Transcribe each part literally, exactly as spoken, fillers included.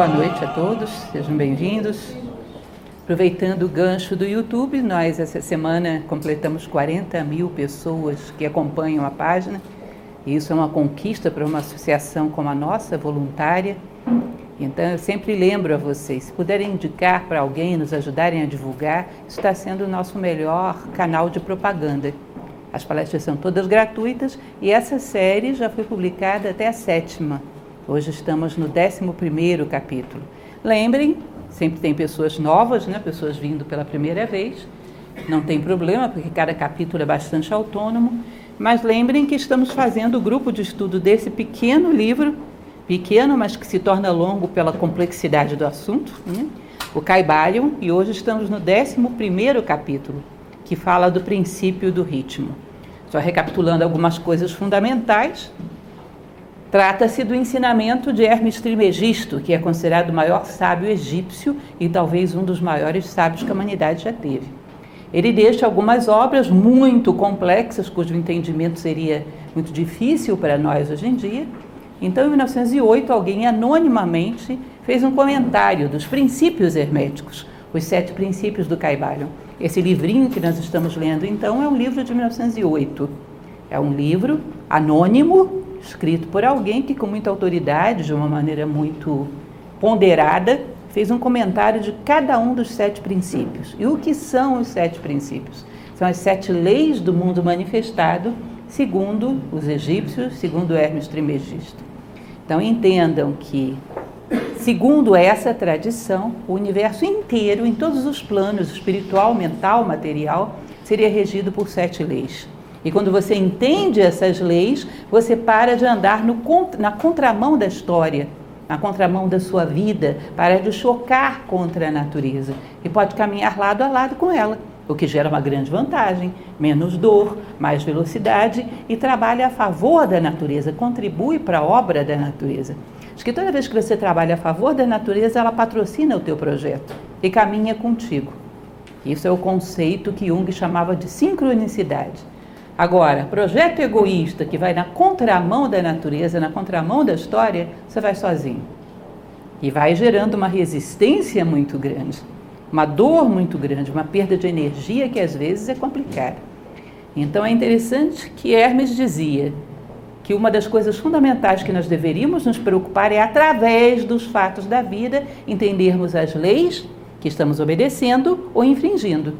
Boa noite a todos, sejam bem-vindos. Aproveitando o gancho do YouTube, nós essa semana completamos quarenta mil pessoas que acompanham a página. E isso é uma conquista para uma associação como a nossa, voluntária. Então eu sempre lembro a vocês, se puderem indicar para alguém, nos ajudarem a divulgar, isso está sendo o nosso melhor canal de propaganda. As palestras são todas gratuitas e essa série já foi publicada até a sétima. Hoje estamos no décimo primeiro capítulo. Lembrem, sempre tem pessoas novas, né? Pessoas vindo pela primeira vez. Não tem problema, porque cada capítulo é bastante autônomo. Mas lembrem que estamos fazendo o grupo de estudo desse pequeno livro, pequeno, mas que se torna longo pela complexidade do assunto, né? O Kybalion, e hoje estamos no décimo primeiro capítulo, que fala do princípio do ritmo. Só recapitulando algumas coisas fundamentais, trata-se do ensinamento de Hermes Trismegisto, que é considerado o maior sábio egípcio e talvez um dos maiores sábios que a humanidade já teve. Ele deixa algumas obras muito complexas, cujo entendimento seria muito difícil para nós hoje em dia. Então, em mil novecentos e oito, alguém anonimamente fez um comentário dos princípios herméticos, os sete princípios do Kybalion. Esse livrinho que nós estamos lendo, então, é um livro de mil novecentos e oito. É um livro anônimo, escrito por alguém que, com muita autoridade, de uma maneira muito ponderada, fez um comentário de cada um dos sete princípios. E o que são os sete princípios? São as sete leis do mundo manifestado, segundo os egípcios, segundo Hermes Trismegisto. Então, entendam que, segundo essa tradição, o universo inteiro, em todos os planos, espiritual, mental, material, seria regido por sete leis. E quando você entende essas leis, você para de andar no, na contramão da história, na contramão da sua vida, para de chocar contra a natureza e pode caminhar lado a lado com ela, o que gera uma grande vantagem, menos dor, mais velocidade e trabalha a favor da natureza, contribui para a obra da natureza. Acho que toda vez que você trabalha a favor da natureza, ela patrocina o teu projeto e caminha contigo. Isso é o conceito que Jung chamava de sincronicidade. Agora, projeto egoísta que vai na contramão da natureza, na contramão da história, você vai sozinho. E vai gerando uma resistência muito grande, uma dor muito grande, uma perda de energia que às vezes é complicada. Então é interessante que Hermes dizia que uma das coisas fundamentais que nós deveríamos nos preocupar é, através dos fatos da vida, entendermos as leis que estamos obedecendo ou infringindo.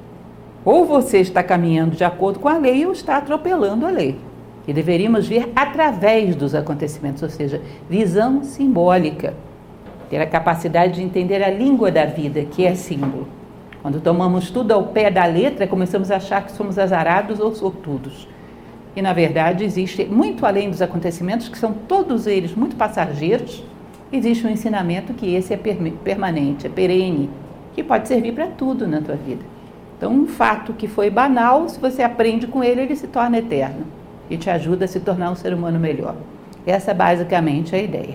Ou você está caminhando de acordo com a lei ou está atropelando a lei. E deveríamos ver através dos acontecimentos, ou seja, visão simbólica. Ter a capacidade de entender a língua da vida, que é símbolo. Quando tomamos tudo ao pé da letra, começamos a achar que somos azarados ou sortudos. E, na verdade, existe, muito além dos acontecimentos, que são todos eles muito passageiros, existe um ensinamento que esse é permanente, é perene, que pode servir para tudo na tua vida. Então, um fato que foi banal, se você aprende com ele, ele se torna eterno e te ajuda a se tornar um ser humano melhor. Essa basicamente é a ideia.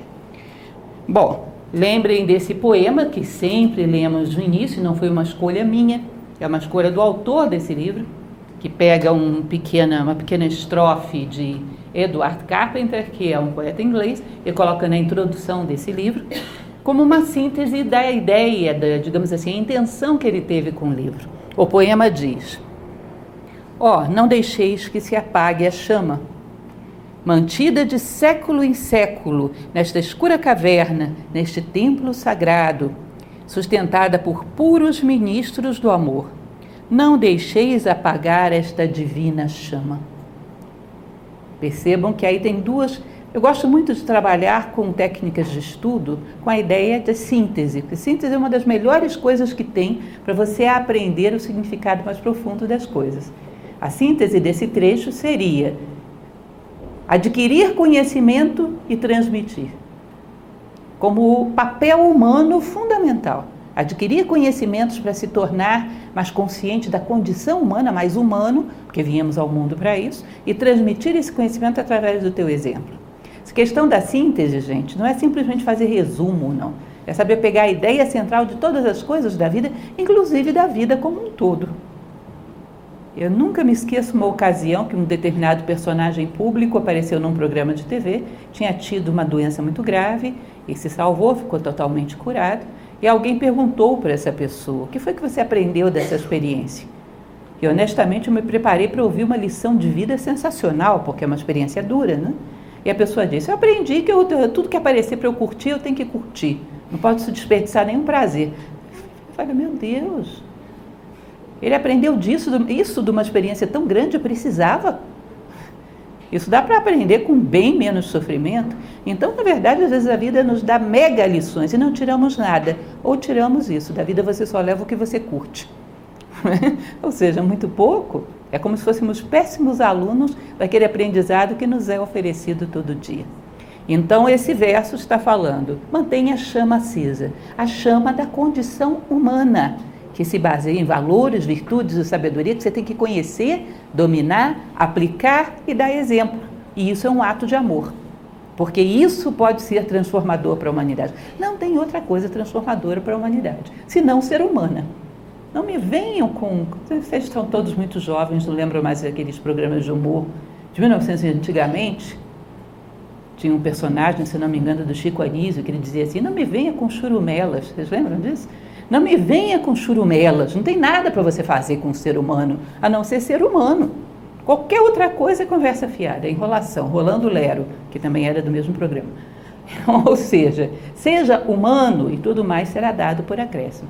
Bom, lembrem desse poema que sempre lemos no início, não foi uma escolha minha, é uma escolha do autor desse livro, que pega um pequena, uma pequena estrofe de Edward Carpenter, que é um poeta inglês, e coloca na introdução desse livro, como uma síntese da ideia, da, digamos assim, a intenção que ele teve com o livro. O poema diz: ó, oh, não deixeis que se apague a chama, mantida de século em século, nesta escura caverna, neste templo sagrado, sustentada por puros ministros do amor. Não deixeis apagar esta divina chama. Percebam que aí tem duas... Eu gosto muito de trabalhar com técnicas de estudo com a ideia de síntese, porque síntese é uma das melhores coisas que tem para você aprender o significado mais profundo das coisas. A síntese desse trecho seria adquirir conhecimento e transmitir, como o papel humano fundamental. Adquirir conhecimentos para se tornar mais consciente da condição humana, mais humano, porque viemos ao mundo para isso, e transmitir esse conhecimento através do teu exemplo. Essa questão da síntese, gente, não é simplesmente fazer resumo, não. É saber pegar a ideia central de todas as coisas da vida, inclusive da vida como um todo. Eu nunca me esqueço uma ocasião que um determinado personagem público apareceu num programa de T V, tinha tido uma doença muito grave e se salvou, ficou totalmente curado, e alguém perguntou para essa pessoa: o que foi que você aprendeu dessa experiência? E honestamente eu me preparei para ouvir uma lição de vida sensacional, porque é uma experiência dura, né? E a pessoa disse: eu aprendi que eu, tudo que aparecer para eu curtir, eu tenho que curtir, não posso desperdiçar nenhum prazer. Eu falei: meu Deus, ele aprendeu disso, isso de uma experiência tão grande, eu precisava. Isso dá para aprender com bem menos sofrimento. Então, na verdade, às vezes a vida nos dá mega lições e não tiramos nada. Ou tiramos isso, da vida você só leva o que você curte. Ou seja, muito pouco. É como se fôssemos péssimos alunos daquele aprendizado que nos é oferecido todo dia. Então, esse verso está falando: mantenha a chama acesa, a chama da condição humana, que se baseia em valores, virtudes e sabedoria que você tem que conhecer, dominar, aplicar e dar exemplo. E isso é um ato de amor, porque isso pode ser transformador para a humanidade. Não tem outra coisa transformadora para a humanidade, senão ser humana. Não me venham com... Vocês estão todos muito jovens, não lembram mais daqueles programas de humor de mil e novecentos, antigamente. Tinha um personagem, se não me engano, do Chico Anísio, que ele dizia assim: não me venha com churumelas. Vocês lembram disso? Não me venha com churumelas, não tem nada para você fazer com o ser humano, a não ser ser humano. Qualquer outra coisa é conversa fiada, é enrolação, rolando lero, que também era do mesmo programa. Ou seja, seja humano e tudo mais será dado por acréscimo.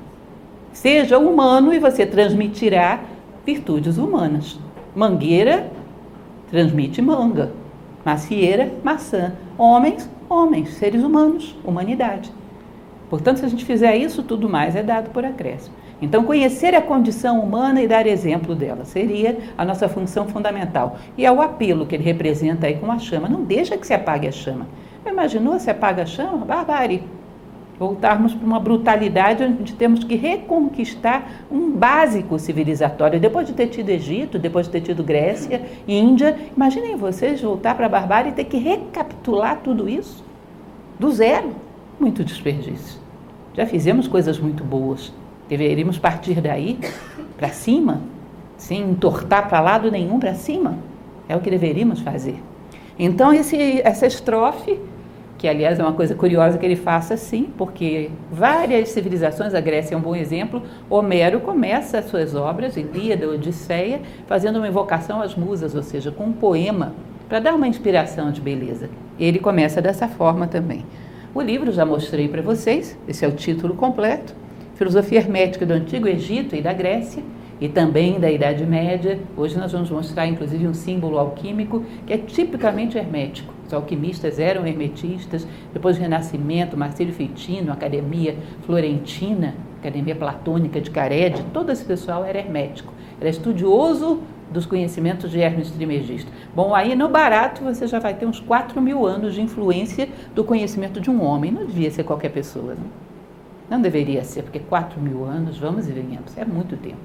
Seja humano e você transmitirá virtudes humanas. Mangueira transmite manga, macieira, maçã. Homens, homens, seres humanos, humanidade. Portanto, se a gente fizer isso, tudo mais é dado por acréscimo. Então, conhecer a condição humana e dar exemplo dela seria a nossa função fundamental. E é o apelo que ele representa aí com a chama. Não deixa que se apague a chama. Imaginou se apaga a chama? Barbárie. Voltarmos para uma brutalidade onde temos que reconquistar um básico civilizatório. Depois de ter tido Egito, depois de ter tido Grécia, Índia, imaginem vocês voltar para a barbárie e ter que recapitular tudo isso do zero. Muito desperdício. Já fizemos coisas muito boas. Deveríamos partir daí para cima, sem entortar para lado nenhum para cima. É o que deveríamos fazer. Então, esse, essa estrofe, que aliás é uma coisa curiosa que ele faça assim, porque várias civilizações, a Grécia é um bom exemplo, Homero começa as suas obras, Ilíada, Odisseia, fazendo uma invocação às musas, ou seja, com um poema, para dar uma inspiração de beleza. Ele começa dessa forma também. O livro já mostrei para vocês, esse é o título completo, Filosofia Hermética do Antigo Egito e da Grécia, e também da Idade Média. Hoje nós vamos mostrar, inclusive, um símbolo alquímico que é tipicamente hermético. Os alquimistas eram hermetistas, depois do Renascimento, Marcílio Fitino, Academia Florentina, Academia Platônica de Carede, todo esse pessoal era hermético, era estudioso dos conhecimentos de Hermes Trismegisto. Bom, aí no barato você já vai ter uns quatro mil anos de influência do conhecimento de um homem. Não devia ser qualquer pessoa, não? Não deveria ser, porque quatro mil anos, vamos e venhamos, é muito tempo.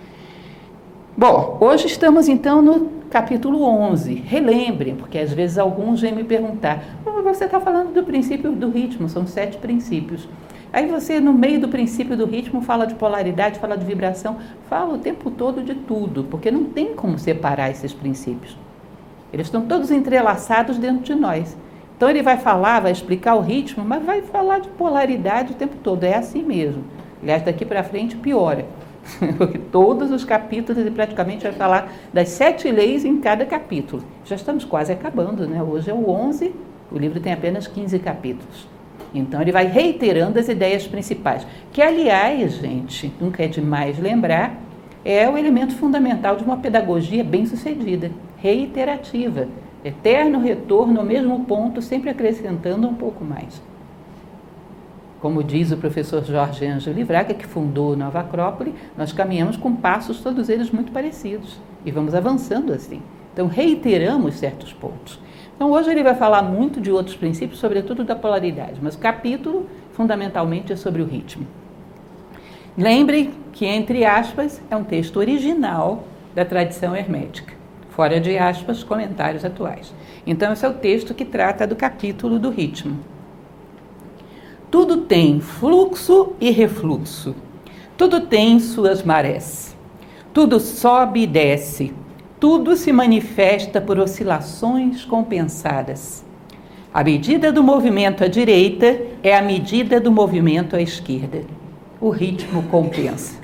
Bom, hoje estamos então no capítulo onze. Relembrem, porque às vezes alguns vêm me perguntar: oh, você está falando do princípio do ritmo, são sete princípios. Aí você, no meio do princípio do ritmo, fala de polaridade, fala de vibração, fala o tempo todo de tudo, porque não tem como separar esses princípios. Eles estão todos entrelaçados dentro de nós. Então ele vai falar, vai explicar o ritmo, mas vai falar de polaridade o tempo todo. É assim mesmo. Aliás, daqui para frente piora. Porque todos os capítulos ele praticamente vai falar das sete leis em cada capítulo. Já estamos quase acabando, né? Hoje é o onze, o livro tem apenas quinze capítulos. Então ele vai reiterando as ideias principais, que aliás, gente, nunca é demais lembrar, é o elemento fundamental de uma pedagogia bem-sucedida, reiterativa, eterno retorno ao mesmo ponto, sempre acrescentando um pouco mais. Como diz o professor Jorge Ângelo Livraga, que fundou Nova Acrópole, nós caminhamos com passos, todos eles muito parecidos, e vamos avançando assim. Então, reiteramos certos pontos. Então, hoje ele vai falar muito de outros princípios, sobretudo da polaridade, mas o capítulo, fundamentalmente, é sobre o ritmo. Lembrem que, entre aspas, é um texto original da tradição hermética. Fora de aspas, comentários atuais. Então, esse é o texto que trata do capítulo do ritmo. Tudo tem fluxo e refluxo. Tudo tem suas marés. Tudo sobe e desce. Tudo se manifesta por oscilações compensadas. A medida do movimento à direita é a medida do movimento à esquerda. O ritmo compensa.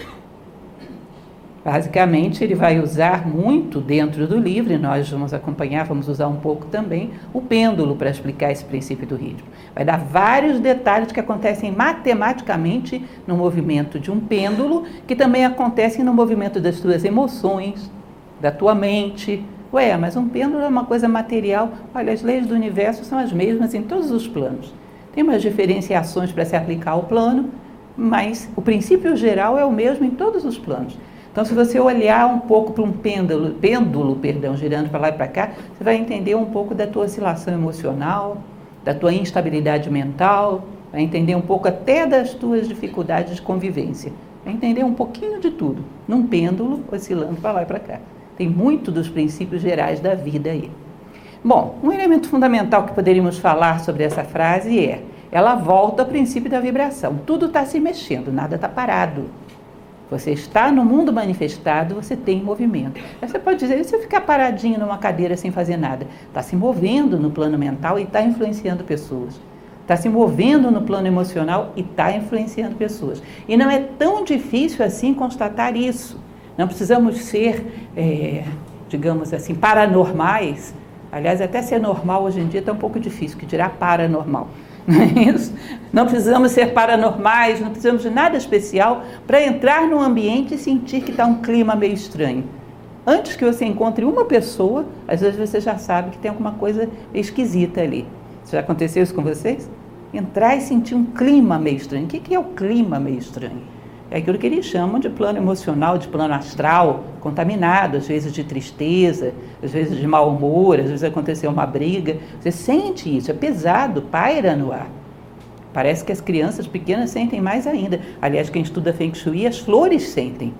Basicamente, ele vai usar muito dentro do livro, e nós vamos acompanhar, vamos usar um pouco também, o pêndulo para explicar esse princípio do ritmo. Vai dar vários detalhes que acontecem matematicamente no movimento de um pêndulo, que também acontecem no movimento das tuas emoções, da tua mente. Ué, mas um pêndulo é uma coisa material. Olha, as leis do universo são as mesmas em todos os planos. Tem umas diferenciações para se aplicar ao plano, mas o princípio geral é o mesmo em todos os planos. Então, se você olhar um pouco para um pêndulo, pêndulo, perdão, girando para lá e para cá, você vai entender um pouco da tua oscilação emocional, da tua instabilidade mental, vai entender um pouco até das tuas dificuldades de convivência. Vai entender um pouquinho de tudo, num pêndulo oscilando para lá e para cá. Tem muito dos princípios gerais da vida aí. Bom, um elemento fundamental que poderíamos falar sobre essa frase é, ela volta ao princípio da vibração. Tudo está se mexendo, nada está parado. Você está no mundo manifestado, você tem movimento. Aí você pode dizer, e se eu ficar paradinho numa cadeira sem fazer nada? Está se movendo no plano mental e está influenciando pessoas. Está se movendo no plano emocional e está influenciando pessoas. E não é tão difícil assim constatar isso. Não precisamos ser, é, digamos assim, paranormais. Aliás, até ser normal hoje em dia está um pouco difícil, que dirá paranormal. Não é isso? Não precisamos ser paranormais, não precisamos de nada especial para entrar num ambiente e sentir que está um clima meio estranho. Antes que você encontre uma pessoa, às vezes você já sabe que tem alguma coisa esquisita ali. Já aconteceu isso com vocês? Entrar e sentir um clima meio estranho. O que é o clima meio estranho? É aquilo que eles chamam de plano emocional, de plano astral, contaminado, às vezes de tristeza, às vezes de mau humor, às vezes aconteceu uma briga. Você sente isso, é pesado, paira no ar. Parece que as crianças pequenas sentem mais ainda. Aliás, quem estuda Feng Shui, as flores sentem.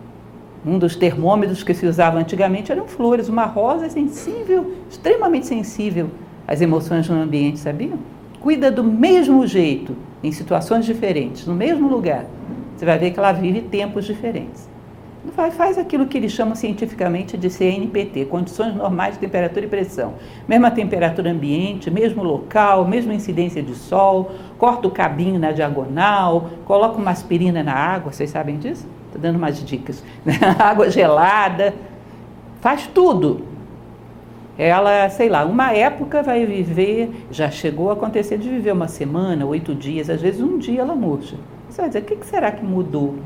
Um dos termômetros que se usava antigamente eram flores. Uma rosa é sensível, extremamente sensível às emoções no ambiente, sabiam? Cuida do mesmo jeito, em situações diferentes, no mesmo lugar. Você vai ver que ela vive tempos diferentes. Faz aquilo que eles chamam cientificamente de C N P T, condições normais de temperatura e pressão. Mesma temperatura ambiente, mesmo local, mesma incidência de sol, corta o cabinho na diagonal, coloca uma aspirina na água, vocês sabem disso? Estou dando umas dicas. Água gelada, faz tudo. Ela, sei lá, uma época vai viver, já chegou a acontecer de viver uma semana, oito dias, às vezes um dia ela murcha. Você vai dizer, o que será que mudou?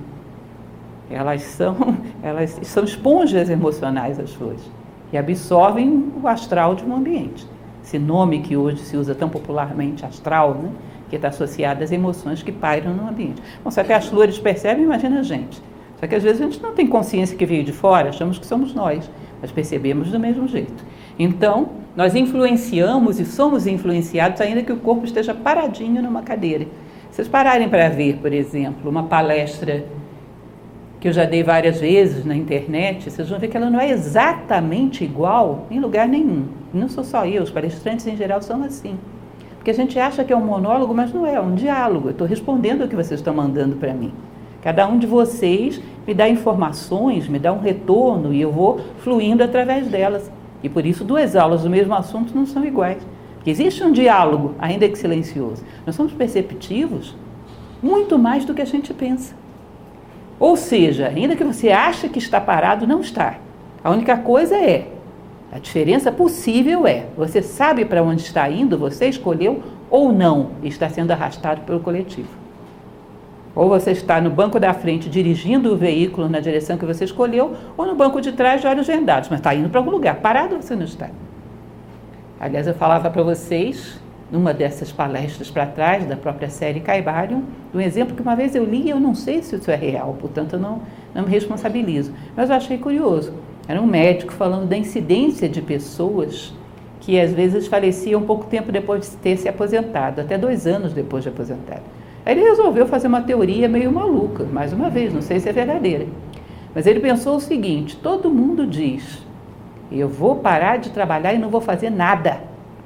Elas são, elas são esponjas emocionais, as flores, e absorvem o astral de um ambiente. Esse nome que hoje se usa tão popularmente, astral, né? Que está associado às emoções que pairam no ambiente. Bom, só que as flores percebem, imagina a gente. Só que às vezes a gente não tem consciência que veio de fora, achamos que somos nós, mas percebemos do mesmo jeito. Então, nós influenciamos e somos influenciados ainda que o corpo esteja paradinho numa cadeira. Se vocês pararem para ver, por exemplo, uma palestra que eu já dei várias vezes na internet, vocês vão ver que ela não é exatamente igual em lugar nenhum. Não sou só eu, os palestrantes em geral são assim. Porque a gente acha que é um monólogo, mas não é, é um diálogo. Eu estou respondendo o que vocês estão mandando para mim. Cada um de vocês me dá informações, me dá um retorno e eu vou fluindo através delas. E por isso duas aulas do mesmo assunto não são iguais. Porque existe um diálogo, ainda que silencioso. Nós somos perceptivos muito mais do que a gente pensa. Ou seja, ainda que você ache que está parado, não está. A única coisa é, a diferença possível é, você sabe para onde está indo, você escolheu ou não está sendo arrastado pelo coletivo. Ou você está no banco da frente dirigindo o veículo na direção que você escolheu, ou no banco de trás de olhos vendados, mas está indo para algum lugar. Parado você não está. Aliás, eu falava para vocês, numa dessas palestras para trás, da própria série Caibalion, um exemplo que uma vez eu li e eu não sei se isso é real, portanto eu não, não me responsabilizo. Mas eu achei curioso. Era um médico falando da incidência de pessoas que às vezes faleciam pouco tempo depois de ter se aposentado, até dois anos depois de aposentado. Aí ele resolveu fazer uma teoria meio maluca, mais uma vez, não sei se é verdadeira. Mas ele pensou o seguinte, todo mundo diz, eu vou parar de trabalhar e não vou fazer nada.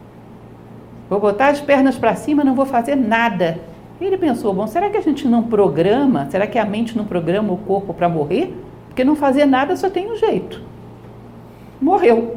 Vou botar as pernas para cima e não vou fazer nada. E ele pensou, bom, será que a gente não programa, será que a mente não programa o corpo para morrer? Porque não fazer nada só tem um jeito. Morreu.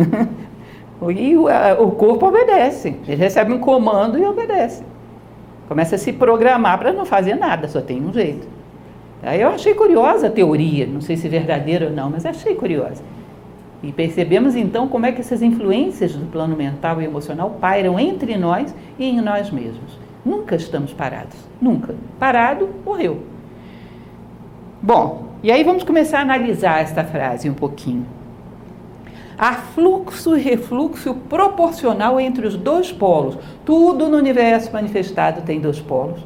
E o, o corpo obedece. Ele recebe um comando e obedece. Começa a se programar para não fazer nada, só tem um jeito. Aí eu achei curiosa a teoria, não sei se é verdadeira ou não, mas achei curiosa. E percebemos então como é que essas influências do plano mental e emocional pairam entre nós e em nós mesmos. Nunca estamos parados, nunca. Parado, morreu. Bom, e aí vamos começar a analisar esta frase um pouquinho. Há fluxo e refluxo proporcional entre os dois polos. Tudo no universo manifestado tem dois polos.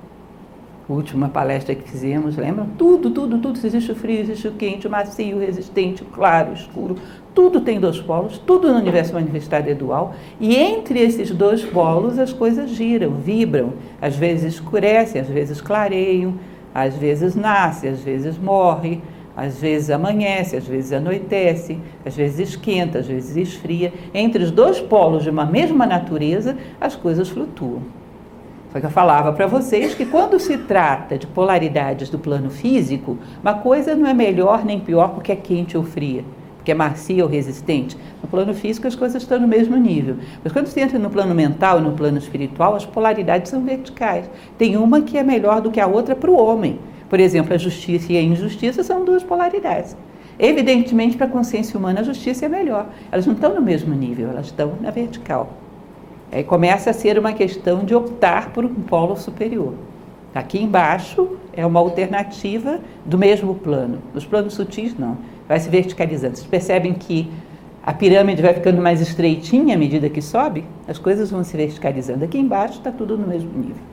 Última palestra que fizemos, lembram? Tudo, tudo, tudo. Existe o frio, existe o quente, o macio, o resistente, o claro, o escuro. Tudo tem dois polos, tudo no universo manifestado é dual. E entre esses dois polos as coisas giram, vibram. Às vezes escurecem, às vezes clareiam, às vezes nasce, às vezes morre. Às vezes amanhece, às vezes anoitece, às vezes esquenta, às vezes esfria. Entre os dois polos de uma mesma natureza, as coisas flutuam. Só que eu falava para vocês que quando se trata de polaridades do plano físico, uma coisa não é melhor nem pior porque é quente ou fria, porque é macia ou resistente. No plano físico as coisas estão no mesmo nível. Mas quando se entra no plano mental e no plano espiritual, as polaridades são verticais. Tem uma que é melhor do que a outra para o homem. Por exemplo, a justiça e a injustiça são duas polaridades. Evidentemente, para a consciência humana, a justiça é melhor. Elas não estão no mesmo nível, elas estão na vertical. Aí começa a ser uma questão de optar por um polo superior. Aqui embaixo é uma alternativa do mesmo plano. Nos planos sutis, não. Vai se verticalizando. Vocês percebem que a pirâmide vai ficando mais estreitinha à medida que sobe? As coisas vão se verticalizando. Aqui embaixo está tudo no mesmo nível.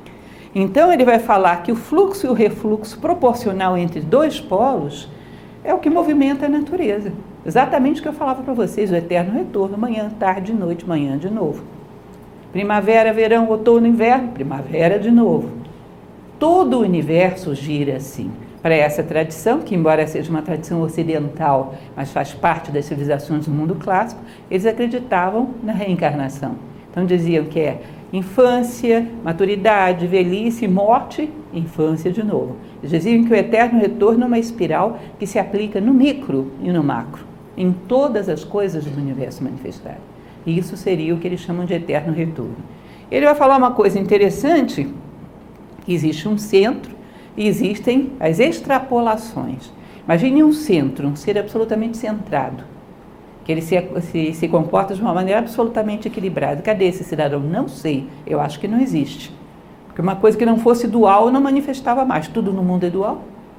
Então ele vai falar que o fluxo e o refluxo proporcional entre dois polos é o que movimenta a natureza. Exatamente o que eu falava para vocês, o eterno retorno, manhã, tarde, noite, manhã de novo. Primavera, verão, outono, inverno, primavera de novo. Todo o universo gira assim. Para essa tradição, que embora seja uma tradição ocidental, mas faz parte das civilizações do mundo clássico, eles acreditavam na reencarnação. Então diziam que é infância, maturidade, velhice, morte, infância de novo. Eles diziam que o eterno retorno é uma espiral que se aplica no micro e no macro, em todas as coisas do universo manifestado. E isso seria o que eles chamam de eterno retorno. Ele vai falar uma coisa interessante, que existe um centro e existem as extrapolações. Imagine um centro, um ser absolutamente centrado, que ele se, se, se comporta de uma maneira absolutamente equilibrada. Cadê esse cidadão? Não sei, eu acho que não existe. Porque uma coisa que não fosse dual não manifestava mais. Tudo no mundo é dual.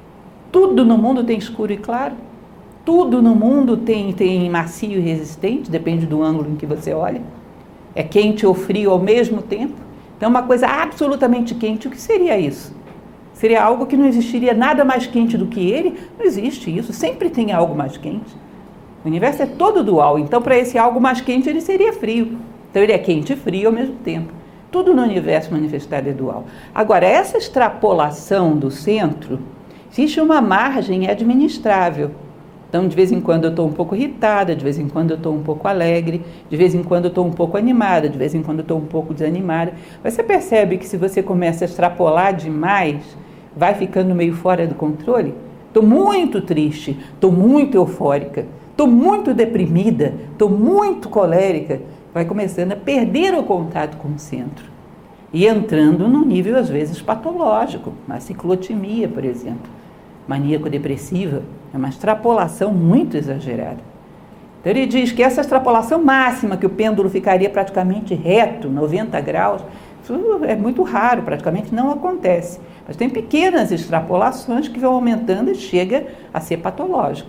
Tudo no mundo tem escuro e claro. Tudo no mundo tem, tem macio e resistente, depende do ângulo em que você olha. É quente ou frio ao mesmo tempo. Então, uma coisa absolutamente quente, o que seria isso? Seria algo que não existiria nada mais quente do que ele? Não existe isso, sempre tem algo mais quente. O universo é todo dual, então para esse algo mais quente ele seria frio. Então ele é quente e frio ao mesmo tempo. Tudo no universo manifestado é dual. Agora, essa extrapolação do centro, existe uma margem administrável. Então, de vez em quando eu estou um pouco irritada, de vez em quando eu estou um pouco alegre, de vez em quando eu estou um pouco animada, de vez em quando eu estou um pouco desanimada. Você percebe que se você começa a extrapolar demais, vai ficando meio fora do controle? Estou muito triste, estou muito eufórica. Estou muito deprimida, estou muito colérica, vai começando a perder o contato com o centro. E entrando num nível, às vezes, patológico, uma ciclotimia, por exemplo. Maníaco-depressiva, é uma extrapolação muito exagerada. Então ele diz que essa extrapolação máxima, que o pêndulo ficaria praticamente reto, noventa graus, isso é muito raro, praticamente não acontece. Mas tem pequenas extrapolações que vão aumentando e chega a ser patológico.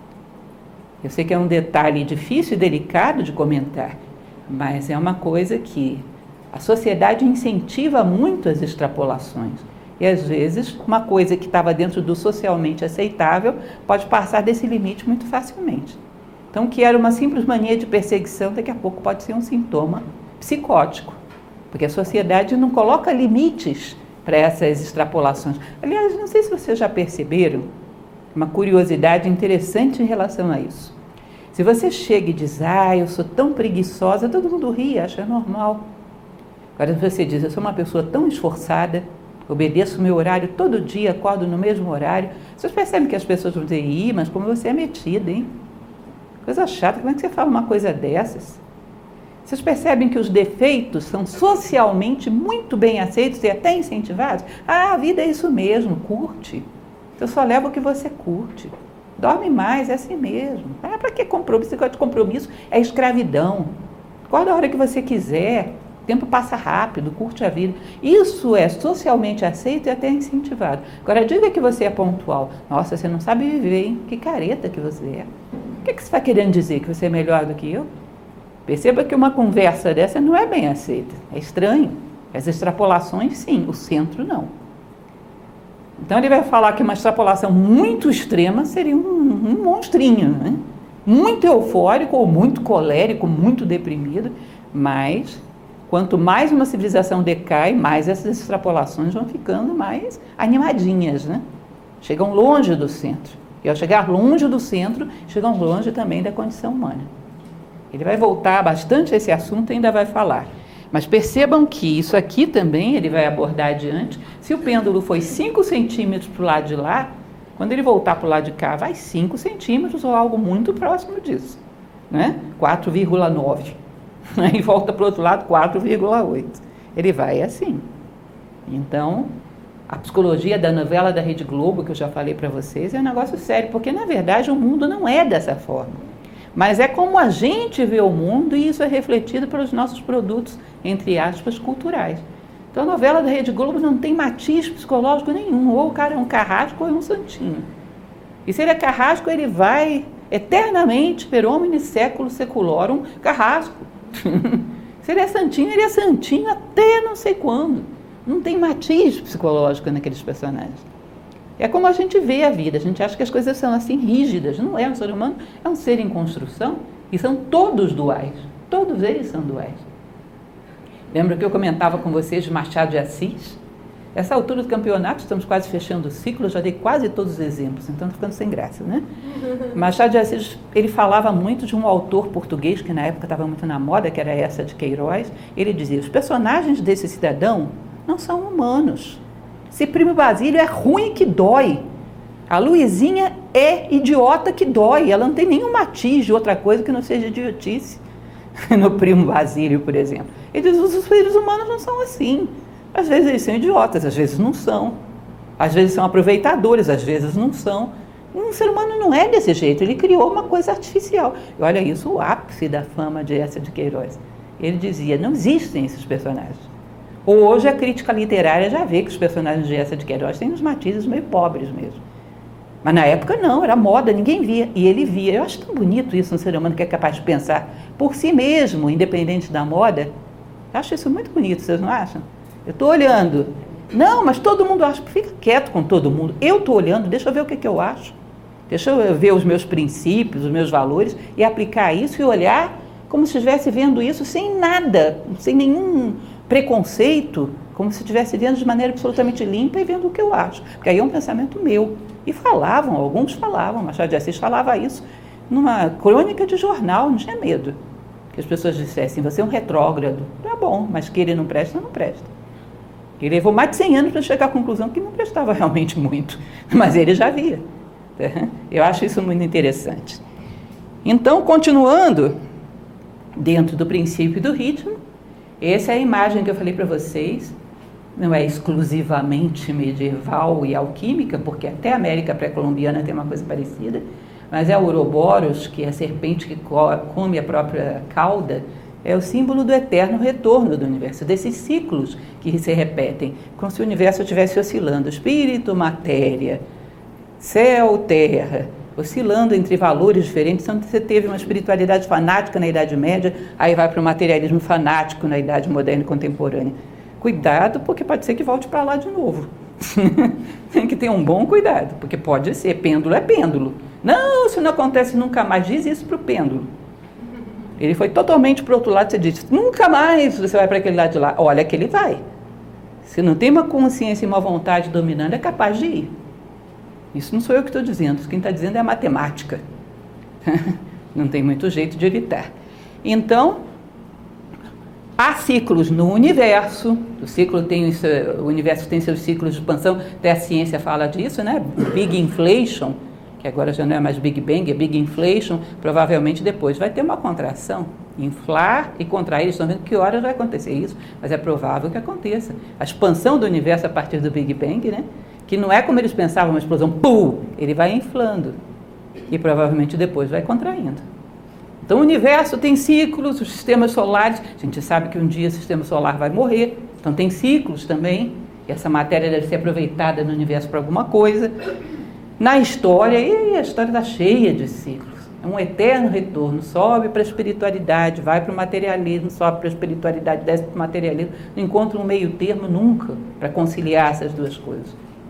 Eu sei que é um detalhe difícil e delicado de comentar, mas é uma coisa que a sociedade incentiva muito as extrapolações. E, às vezes, uma coisa que estava dentro do socialmente aceitável pode passar desse limite muito facilmente. Então, o que era uma simples mania de perseguição, daqui a pouco pode ser um sintoma psicótico, porque a sociedade não coloca limites para essas extrapolações. Aliás, não sei se vocês já perceberam uma curiosidade interessante em relação a isso. Se você chega e diz, ah, eu sou tão preguiçosa, todo mundo ri, acha normal. Agora, se você diz, eu sou uma pessoa tão esforçada, obedeço o meu horário todo dia, acordo no mesmo horário. Vocês percebem que as pessoas vão dizer, ih, mas como você é metida, hein? Coisa chata, como é que você fala uma coisa dessas? Vocês percebem que os defeitos são socialmente muito bem aceitos e até incentivados? Ah, a vida é isso mesmo, curte. Você só leva o que você curte. Dorme mais, é assim mesmo. Ah, para que compromisso? Esse negócio de compromisso é escravidão. Acorda a hora que você quiser. O tempo passa rápido, curte a vida. Isso é socialmente aceito e até incentivado. Agora, diga que você é pontual. Nossa, você não sabe viver, hein? Que careta que você é. O que, que você está querendo dizer? Que você é melhor do que eu? Perceba que uma conversa dessa não é bem aceita. É estranho. As extrapolações, sim. O centro, não. Então, ele vai falar que uma extrapolação muito extrema seria um, um monstrinho, né? Muito eufórico ou muito colérico, muito deprimido. Mas, quanto mais uma civilização decai, mais essas extrapolações vão ficando mais animadinhas, né? Chegam longe do centro. E ao chegar longe do centro, chegam longe também da condição humana. Ele vai voltar bastante a esse assunto e ainda vai falar. Mas percebam que isso aqui também ele vai abordar adiante. Se o pêndulo foi cinco centímetros para o lado de lá, quando ele voltar para o lado de cá, vai cinco centímetros ou algo muito próximo disso. Né? quatro vírgula nove. E volta para o outro lado, quatro vírgula oito. Ele vai assim. Então, a psicologia da novela da Rede Globo, que eu já falei para vocês, é um negócio sério, porque na verdade o mundo não é dessa forma. Mas é como a gente vê o mundo e isso é refletido pelos nossos produtos, entre aspas, culturais. Então a novela da Rede Globo não tem matiz psicológico nenhum, ou o cara é um carrasco ou é um santinho. E se ele é carrasco, ele vai eternamente, per homine século seculorum, carrasco. Se ele é santinho, ele é santinho até não sei quando. Não tem matiz psicológico naqueles personagens. É como a gente vê a vida, a gente acha que as coisas são assim rígidas. Não é, um ser humano é um ser em construção e são todos duais. Todos eles são duais. Lembra que eu comentava com vocês de Machado de Assis? Essa altura do campeonato, estamos quase fechando o ciclo, eu já dei quase todos os exemplos, então estou ficando sem graça, né? Machado de Assis, ele falava muito de um autor português, que na época estava muito na moda, que era essa de Queiroz. Ele dizia, os personagens desse cidadão não são humanos. Esse Primo Basílio é ruim que dói. A Luizinha é idiota que dói. Ela não tem nenhum matiz de outra coisa que não seja idiotice. No Primo Basílio, por exemplo. Ele diz, os seres humanos não são assim. Às vezes eles são idiotas, às vezes não são. Às vezes são aproveitadores, às vezes não são. Um ser humano não é desse jeito. Ele criou uma coisa artificial. E olha isso, o ápice da fama de essa de Queiroz. Ele dizia, não existem esses personagens. Hoje a crítica literária já vê que os personagens de essa de Queiroz têm uns matizes meio pobres mesmo. Mas na época não, era moda, ninguém via. E ele via. Eu acho tão bonito isso, um ser humano que é capaz de pensar por si mesmo, independente da moda. Eu acho isso muito bonito, vocês não acham? Eu estou olhando. Não, mas todo mundo acha. Fica quieto com todo mundo. Eu estou olhando, deixa eu ver o que, que eu acho. Deixa eu ver os meus princípios, os meus valores e aplicar isso e olhar como se estivesse vendo isso sem nada, sem nenhum preconceito, como se estivesse vendo de maneira absolutamente limpa e vendo o que eu acho. Porque aí é um pensamento meu. E falavam, alguns falavam, Machado de Assis falava isso numa crônica de jornal, não tinha medo. Que as pessoas dissessem, você é um retrógrado. Tá bom, mas que ele não presta, não presta. Ele levou mais de cem anos para chegar à conclusão que não prestava realmente muito. Mas ele já via. Eu acho isso muito interessante. Então, continuando, dentro do princípio do ritmo, essa é a imagem que eu falei para vocês, não é exclusivamente medieval e alquímica, porque até a América pré-colombiana tem uma coisa parecida, mas é o Ouroboros, que é a serpente que come a própria cauda, é o símbolo do eterno retorno do universo, desses ciclos que se repetem, como se o universo estivesse oscilando, espírito, matéria, céu, terra, oscilando entre valores diferentes. Então você teve uma espiritualidade fanática na Idade Média, aí vai para o materialismo fanático na Idade Moderna e Contemporânea. Cuidado, porque pode ser que volte para lá de novo. Tem que ter um bom cuidado, porque pode ser, pêndulo é pêndulo. Não, isso não acontece nunca mais, diz isso para o pêndulo. Ele foi totalmente para o outro lado, você diz, nunca mais você vai para aquele lado de lá. Olha que ele vai. Se não tem uma consciência e uma vontade dominando, é capaz de ir. Isso não sou eu que estou dizendo, quem está dizendo é a matemática. Não tem muito jeito de evitar. Então, Há ciclos no universo, o, ciclo tem, o universo tem seus ciclos de expansão, até a ciência fala disso, né? Big Inflation, que agora já não é mais Big Bang, é Big Inflation, provavelmente depois vai ter uma contração. Inflar e contrair, estão vendo que horas vai acontecer isso, mas é provável que aconteça. A expansão do universo a partir do Big Bang, né? Que não é como eles pensavam, uma explosão, pum, ele vai inflando e provavelmente depois vai contraindo. Então o universo tem ciclos, os sistemas solares, a gente sabe que um dia o sistema solar vai morrer, então tem ciclos também, e essa matéria deve ser aproveitada no universo para alguma coisa. Na história, e a história está cheia de ciclos, é um eterno retorno, sobe para a espiritualidade, vai para o materialismo, sobe para a espiritualidade, desce para o materialismo, não encontra um meio termo nunca para conciliar essas duas coisas.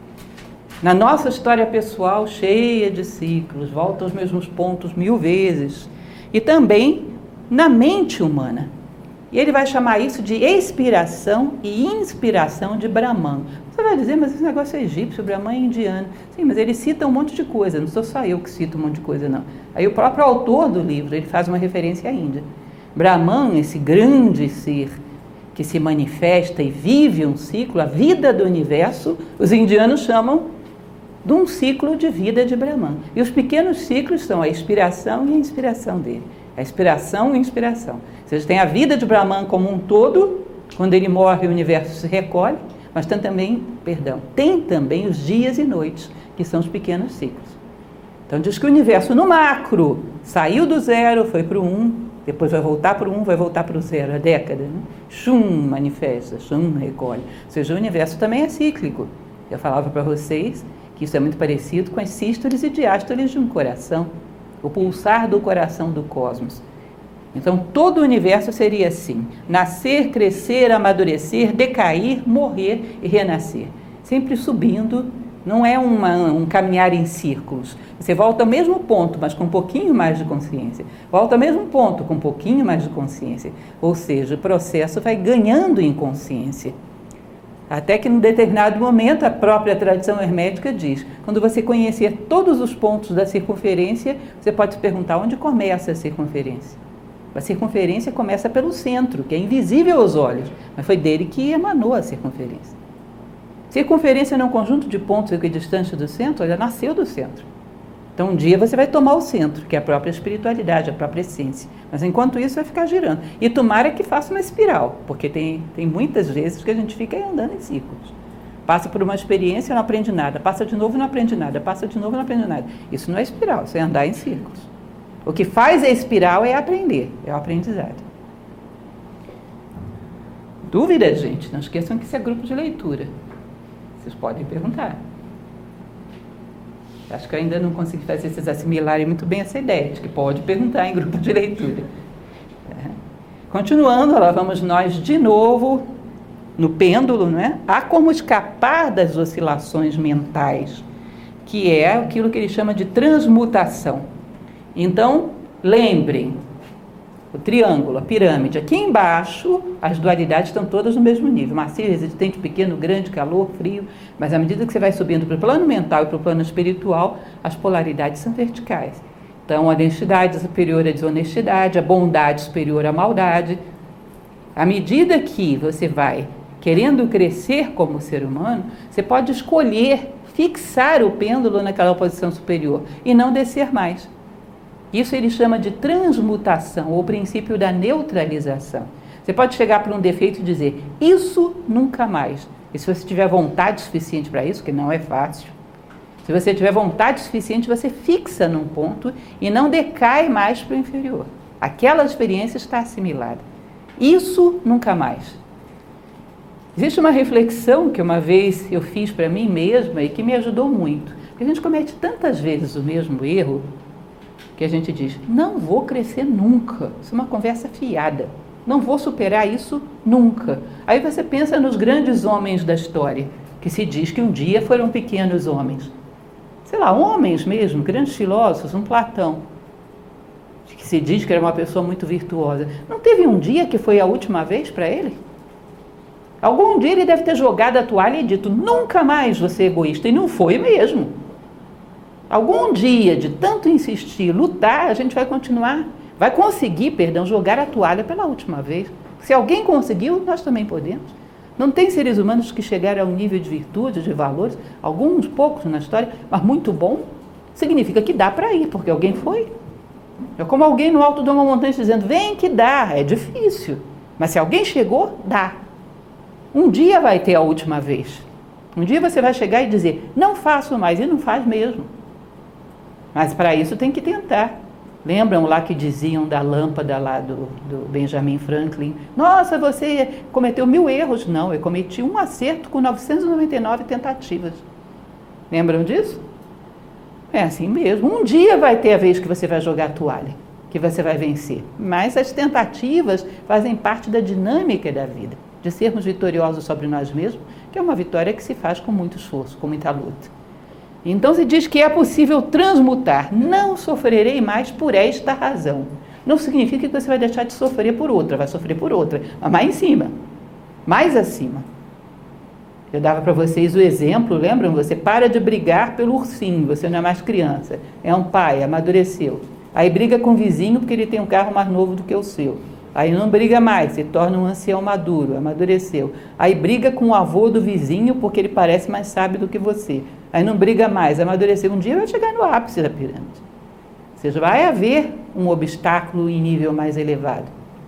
Na nossa história pessoal, cheia de ciclos, volta aos mesmos pontos mil vezes, e também na mente humana. E ele vai chamar isso de expiração e inspiração de Brahman. Você vai dizer, mas esse negócio é egípcio, Brahman é indiano. Sim, mas ele cita um monte de coisa, não sou só eu que cito um monte de coisa, não. Aí o próprio autor do livro, ele faz uma referência à Índia. Brahman, esse grande ser que se manifesta e vive um ciclo, a vida do universo, os indianos chamam de um ciclo de vida de Brahman. E os pequenos ciclos são a expiração e a inspiração dele. A expiração e a inspiração. Ou seja, tem a vida de Brahman como um todo, quando ele morre o universo se recolhe, mas tem também, perdão, tem também os dias e noites, que são os pequenos ciclos. Então diz que o universo no macro saiu do zero, foi para o um, depois vai voltar para o um, vai voltar para o zero, a década. Né? Shum manifesta, Shum recolhe. Ou seja, o universo também é cíclico. Eu falava para vocês que isso é muito parecido com as sístoles e diástoles de um coração, o pulsar do coração do cosmos. Então, todo o universo seria assim: nascer, crescer, amadurecer, decair, morrer e renascer. Sempre subindo, não é uma, um caminhar em círculos. Você volta ao mesmo ponto, mas com um pouquinho mais de consciência. Volta ao mesmo ponto, com um pouquinho mais de consciência. Ou seja, o processo vai ganhando em consciência. Até que, num determinado momento, a própria tradição hermética diz, quando você conhecer todos os pontos da circunferência, você pode se perguntar onde começa a circunferência. A circunferência começa pelo centro, que é invisível aos olhos, mas foi dele que emanou a circunferência. Circunferência não é um conjunto de pontos equidistantes do centro, ela nasceu do centro. Então, um dia você vai tomar o centro, que é a própria espiritualidade, a própria essência. Mas, enquanto isso, vai ficar girando. E tomara que faça uma espiral, porque tem, tem muitas vezes que a gente fica aí andando em círculos. Passa por uma experiência e não aprende nada. Passa de novo e não aprende nada. Passa de novo e não aprende nada. Isso não é espiral, isso é andar em círculos. O que faz a espiral é aprender, é o aprendizado. Dúvidas, gente? Não esqueçam que isso é grupo de leitura. Vocês podem perguntar. Acho que eu ainda não consegui fazer vocês assimilarem muito bem essa ideia, de que pode perguntar em grupo de leitura. É. Continuando, lá vamos nós de novo no pêndulo, não é? Há como escapar das oscilações mentais, que é aquilo que ele chama de transmutação. Então, lembrem, o triângulo, a pirâmide, aqui embaixo, as dualidades estão todas no mesmo nível, macio, resistente, pequeno, grande, calor, frio, mas à medida que você vai subindo para o plano mental e para o plano espiritual, as polaridades são verticais. Então, a honestidade superior à desonestidade, a bondade superior à maldade. À medida que você vai querendo crescer como ser humano, você pode escolher fixar o pêndulo naquela posição superior e não descer mais. Isso ele chama de transmutação, ou princípio da neutralização. Você pode chegar para um defeito e dizer, isso nunca mais. E se você tiver vontade suficiente para isso, que não é fácil, se você tiver vontade suficiente, você fixa num ponto e não decai mais para o inferior. Aquela experiência está assimilada. Isso nunca mais. Existe uma reflexão que uma vez eu fiz para mim mesma e que me ajudou muito. Porque a gente comete tantas vezes o mesmo erro, que a gente diz, não vou crescer nunca. Isso é uma conversa fiada. Não vou superar isso nunca. Aí você pensa nos grandes homens da história, que se diz que um dia foram pequenos homens. Sei lá, homens mesmo, grandes filósofos, um Platão, que se diz que era uma pessoa muito virtuosa. Não teve um dia que foi a última vez para ele? Algum dia ele deve ter jogado a toalha e dito, nunca mais vou ser egoísta. E não foi mesmo. Algum dia, de tanto insistir, lutar, a gente vai continuar, vai conseguir, perdão, jogar a toalha pela última vez. Se alguém conseguiu, nós também podemos. Não tem seres humanos que chegaram a um nível de virtude, de valores, alguns poucos na história, mas muito bom, significa que dá para ir, porque alguém foi. É como alguém no alto de uma montanha dizendo, vem que dá, é difícil. Mas se alguém chegou, dá. Um dia vai ter a última vez. Um dia você vai chegar e dizer, não faço mais, e não faz mesmo. Mas para isso tem que tentar. Lembram lá que diziam da lâmpada lá do, do Benjamin Franklin? Nossa, você cometeu mil erros. Não, eu cometi um acerto com novecentas e noventa e nove tentativas. Lembram disso? É assim mesmo. Um dia vai ter a vez que você vai jogar a toalha, que você vai vencer. Mas as tentativas fazem parte da dinâmica da vida, de sermos vitoriosos sobre nós mesmos, que é uma vitória que se faz com muito esforço, com muita luta. Então se diz que é possível transmutar. Não sofrerei mais por esta razão. Não significa que você vai deixar de sofrer por outra, vai sofrer por outra, mas mais em cima, mais acima. Eu dava para vocês o exemplo, lembram? Você para de brigar pelo ursinho, você não é mais criança, é um pai, amadureceu. Aí briga com o vizinho porque ele tem um carro mais novo do que o seu. Aí não briga mais, se torna um ancião maduro, amadureceu. Aí briga com o avô do vizinho porque ele parece mais sábio do que você. Aí não briga mais, amadureceu. Um dia vai chegar no ápice da pirâmide. Ou seja, vai haver um obstáculo em nível mais elevado.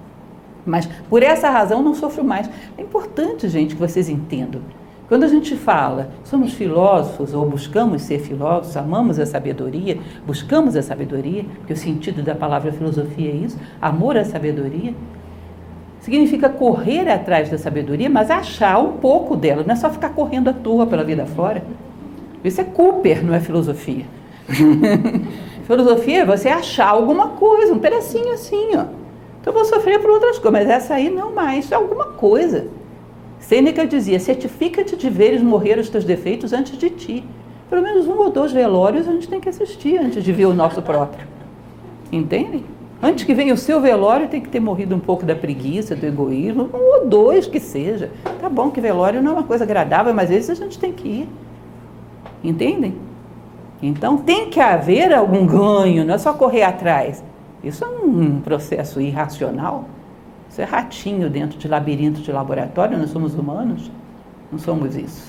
Mas por essa razão não sofro mais. É importante, gente, que vocês entendam. Quando a gente fala, somos filósofos ou buscamos ser filósofos, amamos a sabedoria, buscamos a sabedoria, porque o sentido da palavra filosofia é isso, amor à sabedoria, significa correr atrás da sabedoria, mas achar um pouco dela, não é só ficar correndo à toa pela vida fora. Isso é Cooper, não é filosofia. Filosofia é você achar alguma coisa, um pedacinho assim, ó. Então eu vou sofrer por outras coisas, mas essa aí não mais, isso é alguma coisa. Sêneca dizia, certifica-te de veres morrer os teus defeitos antes de ti. Pelo menos um ou dois velórios a gente tem que assistir antes de ver o nosso próprio. Entendem? Antes que venha o seu velório, tem que ter morrido um pouco da preguiça, do egoísmo, um ou dois que seja. Tá bom que velório não é uma coisa agradável, mas às vezes a gente tem que ir. Entendem? Então tem que haver algum ganho, não é só correr atrás. Isso é um processo irracional. Isso é ratinho dentro de labirinto de laboratório, nós somos humanos, não somos isso.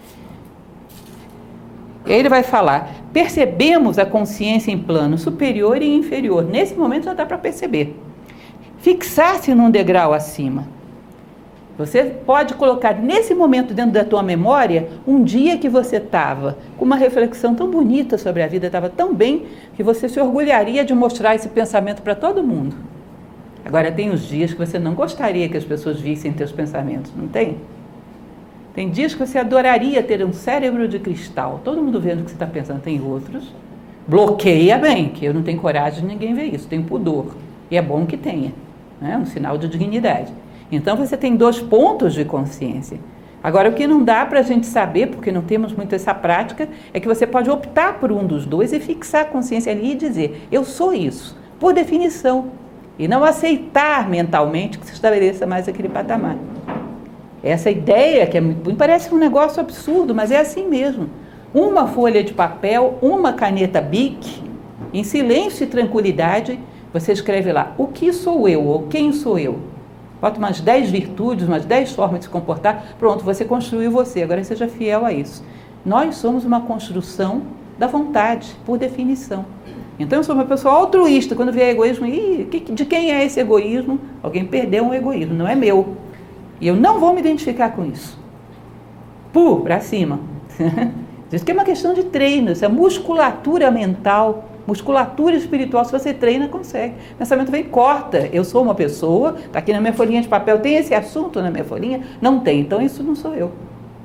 E aí ele vai falar, percebemos a consciência em plano superior e inferior. Nesse momento já dá para perceber. Fixar-se num degrau acima. Você pode colocar nesse momento dentro da tua memória um dia que você estava com uma reflexão tão bonita sobre a vida, estava tão bem, que você se orgulharia de mostrar esse pensamento para todo mundo. Agora, tem os dias que você não gostaria que as pessoas vissem teus pensamentos, não tem? Tem dias que você adoraria ter um cérebro de cristal, todo mundo vendo o que você está pensando. Tem outros, bloqueia bem, que eu não tenho coragem de ninguém ver isso, tenho pudor. E é bom que tenha, né? Um sinal de dignidade. Então, você tem dois pontos de consciência. Agora, o que não dá para a gente saber, porque não temos muito essa prática, é que você pode optar por um dos dois e fixar a consciência ali e dizer, eu sou isso, por definição. E não aceitar mentalmente que se estabeleça mais aquele patamar. Essa ideia, que é muito, parece um negócio absurdo, mas é assim mesmo. Uma folha de papel, uma caneta Bic, em silêncio e tranquilidade, você escreve lá, o que sou eu, ou quem sou eu? Bota umas dez virtudes, umas dez formas de se comportar, pronto, você construiu você, agora seja fiel a isso. Nós somos uma construção da vontade, por definição. Então eu sou uma pessoa altruísta, quando vier egoísmo, ih, de quem é esse egoísmo? Alguém perdeu um egoísmo, não é meu. E eu não vou me identificar com isso. Pô, para cima. Isso que é uma questão de treino, isso é musculatura mental, musculatura espiritual. Se você treina, consegue. O pensamento vem e corta. Eu sou uma pessoa, está aqui na minha folhinha de papel, tem esse assunto na minha folhinha? Não tem, então isso não sou eu.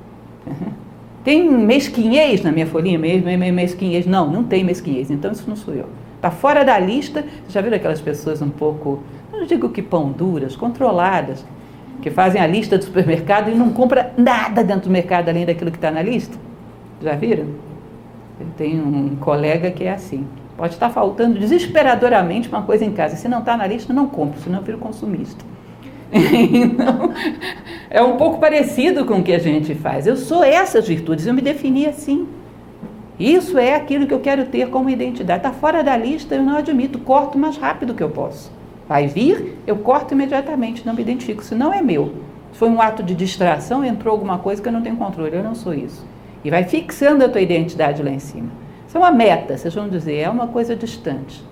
Tem mesquinhez na minha folhinha mesmo? Mesquinhez? Não, não tem mesquinhez, então isso não sou eu. Está fora da lista. Vocês já viram aquelas pessoas um pouco, não digo que pão duras, controladas, que fazem a lista do supermercado e não compram nada dentro do mercado além daquilo que está na lista? Já viram? Eu tenho um colega que é assim. Pode estar faltando desesperadoramente uma coisa em casa. Se não está na lista, não compro, senão eu viro consumista. Então, é um pouco parecido com o que a gente faz. Eu sou essas virtudes, eu me defini assim. Isso é aquilo que eu quero ter como identidade. Está fora da lista, eu não admito, corto o mais rápido que eu posso. vai vir, eu corto imediatamente, não me identifico, isso não é meu. Se foi um ato de distração, entrou alguma coisa que eu não tenho controle, eu não sou isso. E vai fixando a tua identidade lá em cima. Isso é uma meta, vocês vão dizer, é uma coisa distante.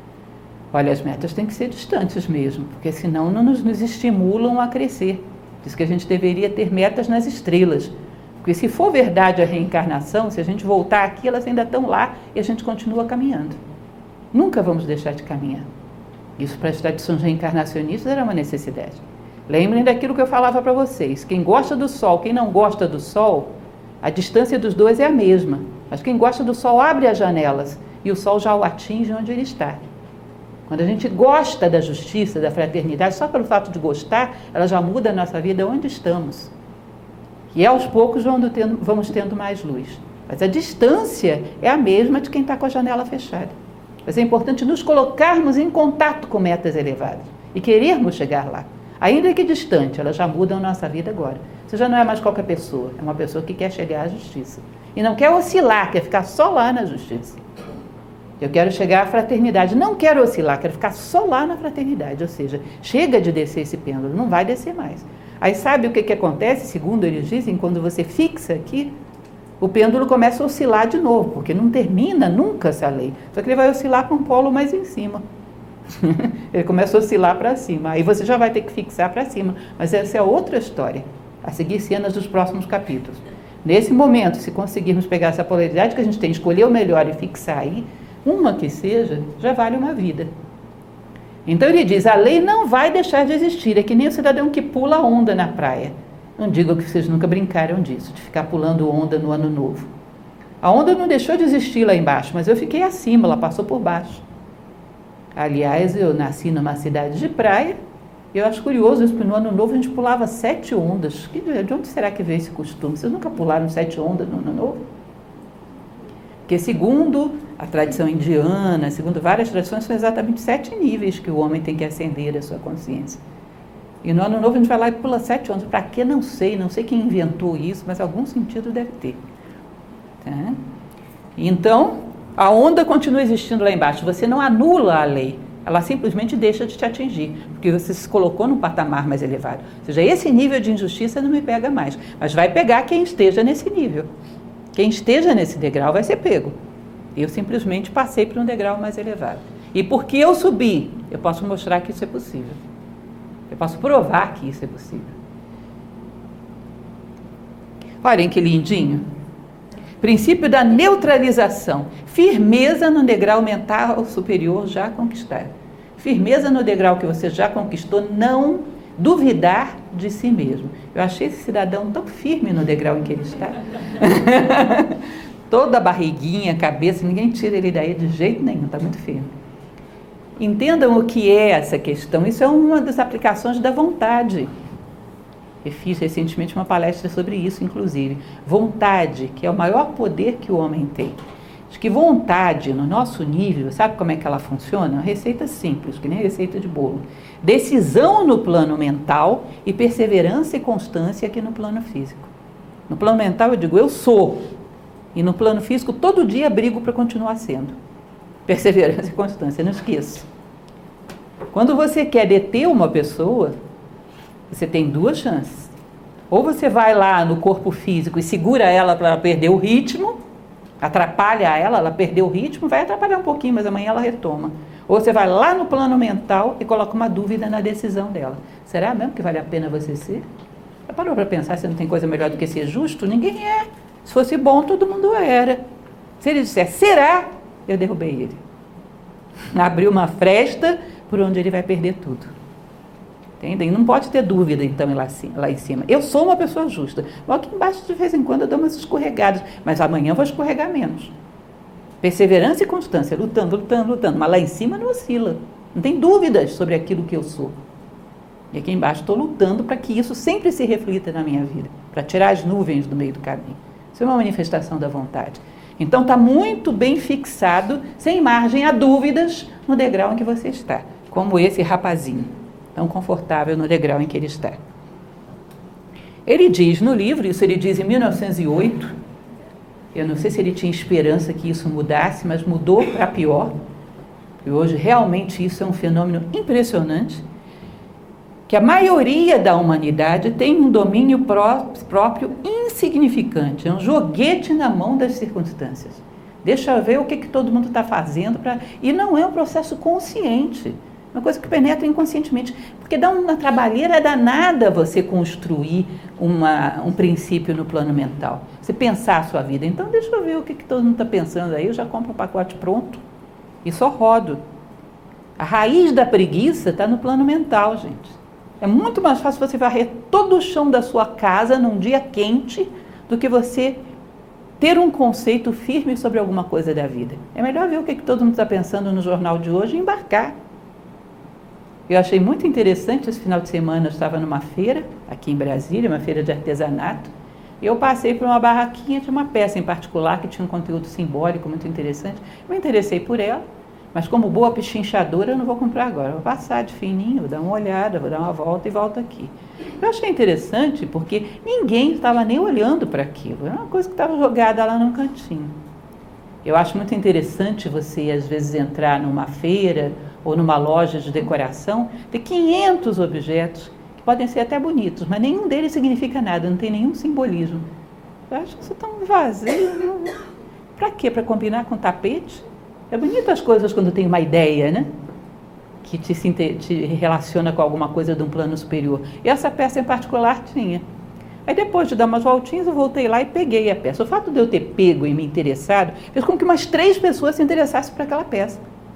Olha, as metas têm que ser distantes mesmo, porque senão não nos, nos estimulam a crescer. Diz que a gente deveria ter metas nas estrelas. Porque se for verdade a reencarnação, se a gente voltar aqui, elas ainda estão lá e a gente continua caminhando. Nunca vamos deixar de caminhar. Isso para as tradições reencarnacionistas era uma necessidade. Lembrem daquilo que eu falava para vocês. Quem gosta do Sol, quem não gosta do Sol, a distância dos dois é a mesma. Mas quem gosta do Sol abre as janelas e o Sol já o atinge onde ele está. Quando a gente gosta da justiça, da fraternidade, só pelo fato de gostar, ela já muda a nossa vida onde estamos. E aos poucos vamos tendo, vamos tendo mais luz. Mas a distância é a mesma de quem está com a janela fechada. Mas é importante nos colocarmos em contato com metas elevadas e querermos chegar lá. Ainda que distante, elas já mudam a nossa vida agora. Você já não é mais qualquer pessoa, é uma pessoa que quer chegar à justiça. E não quer oscilar, quer ficar só lá na justiça. Eu quero chegar à fraternidade, não quero oscilar, quero ficar só lá na fraternidade. Ou seja, chega de descer esse pêndulo, não vai descer mais. Aí sabe o que, que acontece, segundo eles dizem, quando você fixa aqui, o pêndulo começa a oscilar de novo, porque não termina nunca essa lei. Só que ele vai oscilar para um polo mais em cima. Ele começa a oscilar para cima. Aí você já vai ter que fixar para cima. Mas essa é outra história, a seguir cenas dos próximos capítulos. Nesse momento, se conseguirmos pegar essa polaridade que a gente tem, escolher o melhor e fixar aí, uma que seja, já vale uma vida. Então ele diz, a lei não vai deixar de existir, é que nem o cidadão que pula a onda na praia. Não digo que vocês nunca brincaram disso, de ficar pulando onda no ano novo. A onda não deixou de existir lá embaixo, mas eu fiquei acima, ela passou por baixo. Aliás, eu nasci numa cidade de praia, e eu acho curioso isso, porque no ano novo a gente pulava sete ondas. De onde será que veio esse costume? Vocês nunca pularam sete ondas no ano novo? Porque segundo a tradição indiana, segundo várias tradições, são exatamente sete níveis que o homem tem que ascender a sua consciência. E no ano novo a gente vai lá e pula sete ondas. Para quê? Não sei, não sei quem inventou isso, mas algum sentido deve ter. Tá? Então, a onda continua existindo lá embaixo. Você não anula a lei, ela simplesmente deixa de te atingir, porque você se colocou num patamar mais elevado. Ou seja, esse nível de injustiça não me pega mais, mas vai pegar quem esteja nesse nível. Quem esteja nesse degrau vai ser pego. Eu simplesmente passei para um degrau mais elevado. E porque eu subi, eu posso mostrar que isso é possível. Eu posso provar que isso é possível. Olhem que lindinho. Princípio da neutralização. Firmeza no degrau mental superior já conquistado. Firmeza no degrau que você já conquistou, não duvidar de si mesmo. Eu achei esse cidadão tão firme no degrau em que ele está. Toda a barriguinha, cabeça, ninguém tira ele daí de jeito nenhum, está muito firme. Entendam o que é essa questão. Isso é uma das aplicações da vontade. Eu fiz recentemente uma palestra sobre isso, inclusive. Vontade, que é o maior poder que o homem tem. Acho que vontade, no nosso nível, sabe como é que ela funciona? Uma receita simples, que nem receita de bolo. Decisão no plano mental e perseverança e constância aqui no plano físico. No plano mental eu digo, eu sou. E no plano físico, todo dia brigo para continuar sendo. Perseverança e constância, não esqueça. Quando você quer deter uma pessoa, você tem duas chances. Ou você vai lá no corpo físico e segura ela para ela perder o ritmo, atrapalha ela, ela perdeu o ritmo, vai atrapalhar um pouquinho, mas amanhã ela retoma. Ou você vai lá no plano mental e coloca uma dúvida na decisão dela. Será mesmo que vale a pena você ser? Já parou para pensar se não tem coisa melhor do que ser justo? Ninguém é. Se fosse bom, todo mundo era. Se ele disser, será? Eu derrubei ele. Abriu uma fresta por onde ele vai perder tudo. Entendem? Não pode ter dúvida, então, lá, lá em cima. Eu sou uma pessoa justa. Logo aqui embaixo, de vez em quando, eu dou umas escorregadas. Mas amanhã eu vou escorregar menos. Perseverança e constância, lutando, lutando, lutando. Mas lá em cima não oscila. Não tem dúvidas sobre aquilo que eu sou. E aqui embaixo estou lutando para que isso sempre se reflita na minha vida. Para tirar as nuvens do meio do caminho. Isso é uma manifestação da vontade. Então está muito bem fixado, sem margem a dúvidas, no degrau em que você está. Como esse rapazinho, tão confortável no degrau em que ele está. Ele diz no livro, isso ele diz em mil novecentos e oito, eu não sei se ele tinha esperança que isso mudasse, mas mudou para pior. e hoje realmente isso é um fenômeno impressionante, que a maioria da humanidade tem um domínio pró- próprio insignificante, é um joguete na mão das circunstâncias. Deixa eu ver o que, que todo mundo está fazendo, pra... e não é um processo consciente, uma coisa que penetra inconscientemente, porque dá uma trabalheira danada você construir uma, um princípio no plano mental, você pensar a sua vida. Então deixa eu ver o que, que todo mundo está pensando aí, eu já compro um pacote pronto e só rodo. A raiz da preguiça está no plano mental, gente. É muito mais fácil você varrer todo o chão da sua casa num dia quente do que você ter um conceito firme sobre alguma coisa da vida. É melhor ver o que, que todo mundo está pensando no jornal de hoje e embarcar. Eu achei muito interessante, esse final de semana eu estava numa feira, aqui em Brasília, uma feira de artesanato, e eu passei por uma barraquinha de uma peça em particular que tinha um conteúdo simbólico muito interessante. Me interessei por ela, mas como boa pechinchadora eu não vou comprar agora, eu vou passar de fininho, vou dar uma olhada, vou dar uma volta e volto aqui. Eu achei interessante porque ninguém estava nem olhando para aquilo, era uma coisa que estava jogada lá num cantinho. Eu acho muito interessante você às vezes entrar numa feira ou numa loja de decoração, ter quinhentos objetos que podem ser até bonitos, mas nenhum deles significa nada, não tem nenhum simbolismo. Eu acho que isso é tão vazio. Para quê? Para combinar com tapete? É bonito as coisas quando tem uma ideia, né? Que te, te relaciona com alguma coisa de um plano superior. E essa peça em particular tinha. Aí depois de dar umas voltinhas, eu voltei lá e peguei a peça. O fato de eu ter pego e me interessado fez com que umas três pessoas se interessassem por aquela peça.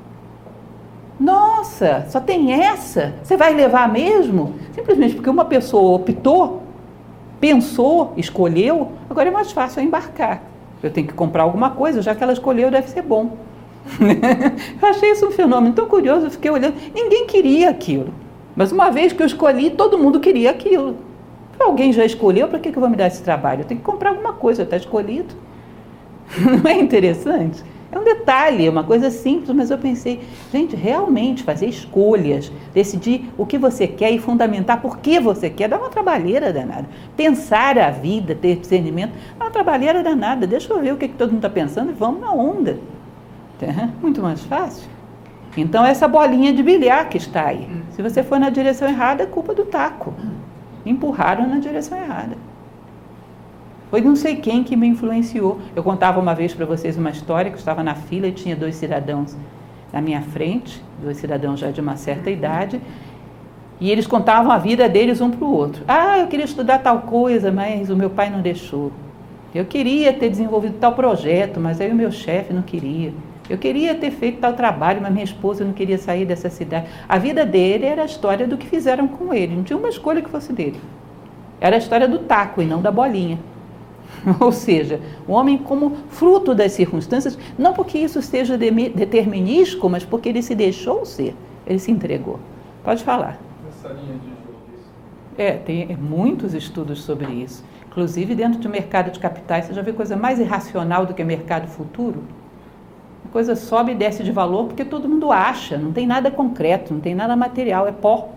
Nossa, só tem essa? Você vai levar mesmo? Simplesmente porque uma pessoa optou, pensou, escolheu, agora é mais fácil eu embarcar. Eu tenho que comprar alguma coisa, já que ela escolheu, deve ser bom. Eu achei isso um fenômeno tão curioso, eu fiquei olhando, ninguém queria aquilo, mas uma vez que eu escolhi, todo mundo queria aquilo. Alguém já escolheu, para que eu vou me dar esse trabalho? Eu tenho que comprar alguma coisa, está escolhido. Não é interessante? É um detalhe, é uma coisa simples, mas eu pensei, gente, realmente fazer escolhas, decidir o que você quer e fundamentar por que você quer, dá uma trabalheira danada. Pensar a vida, ter discernimento, dá uma trabalheira danada. Deixa eu ver o que, que todo mundo está pensando e vamos na onda. Muito mais fácil. Então essa bolinha de bilhar que está aí, se você for na direção errada, é culpa do taco. Empurraram na direção errada. Foi não sei quem que me influenciou. Eu contava uma vez para vocês uma história, que eu estava na fila e tinha dois cidadãos na minha frente, dois cidadãos já de uma certa idade, e eles contavam a vida deles um para o outro. Ah, eu queria estudar tal coisa, mas o meu pai não deixou. Eu queria ter desenvolvido tal projeto, mas aí o meu chefe não queria. Eu queria ter feito tal trabalho, mas minha esposa não queria sair dessa cidade. A vida dele era a história do que fizeram com ele. Não tinha uma escolha que fosse dele. Era a história do taco e não da bolinha. Ou seja, o homem como fruto das circunstâncias, não porque isso seja determinístico, mas porque ele se deixou ser. Ele se entregou. Pode falar. Essa linha de jogo, isso. É, tem muitos estudos sobre isso. Inclusive, dentro de mercado de capitais, você já vê coisa mais irracional do que mercado futuro? A coisa sobe e desce de valor porque todo mundo acha, não tem nada concreto, não tem nada material, é pó.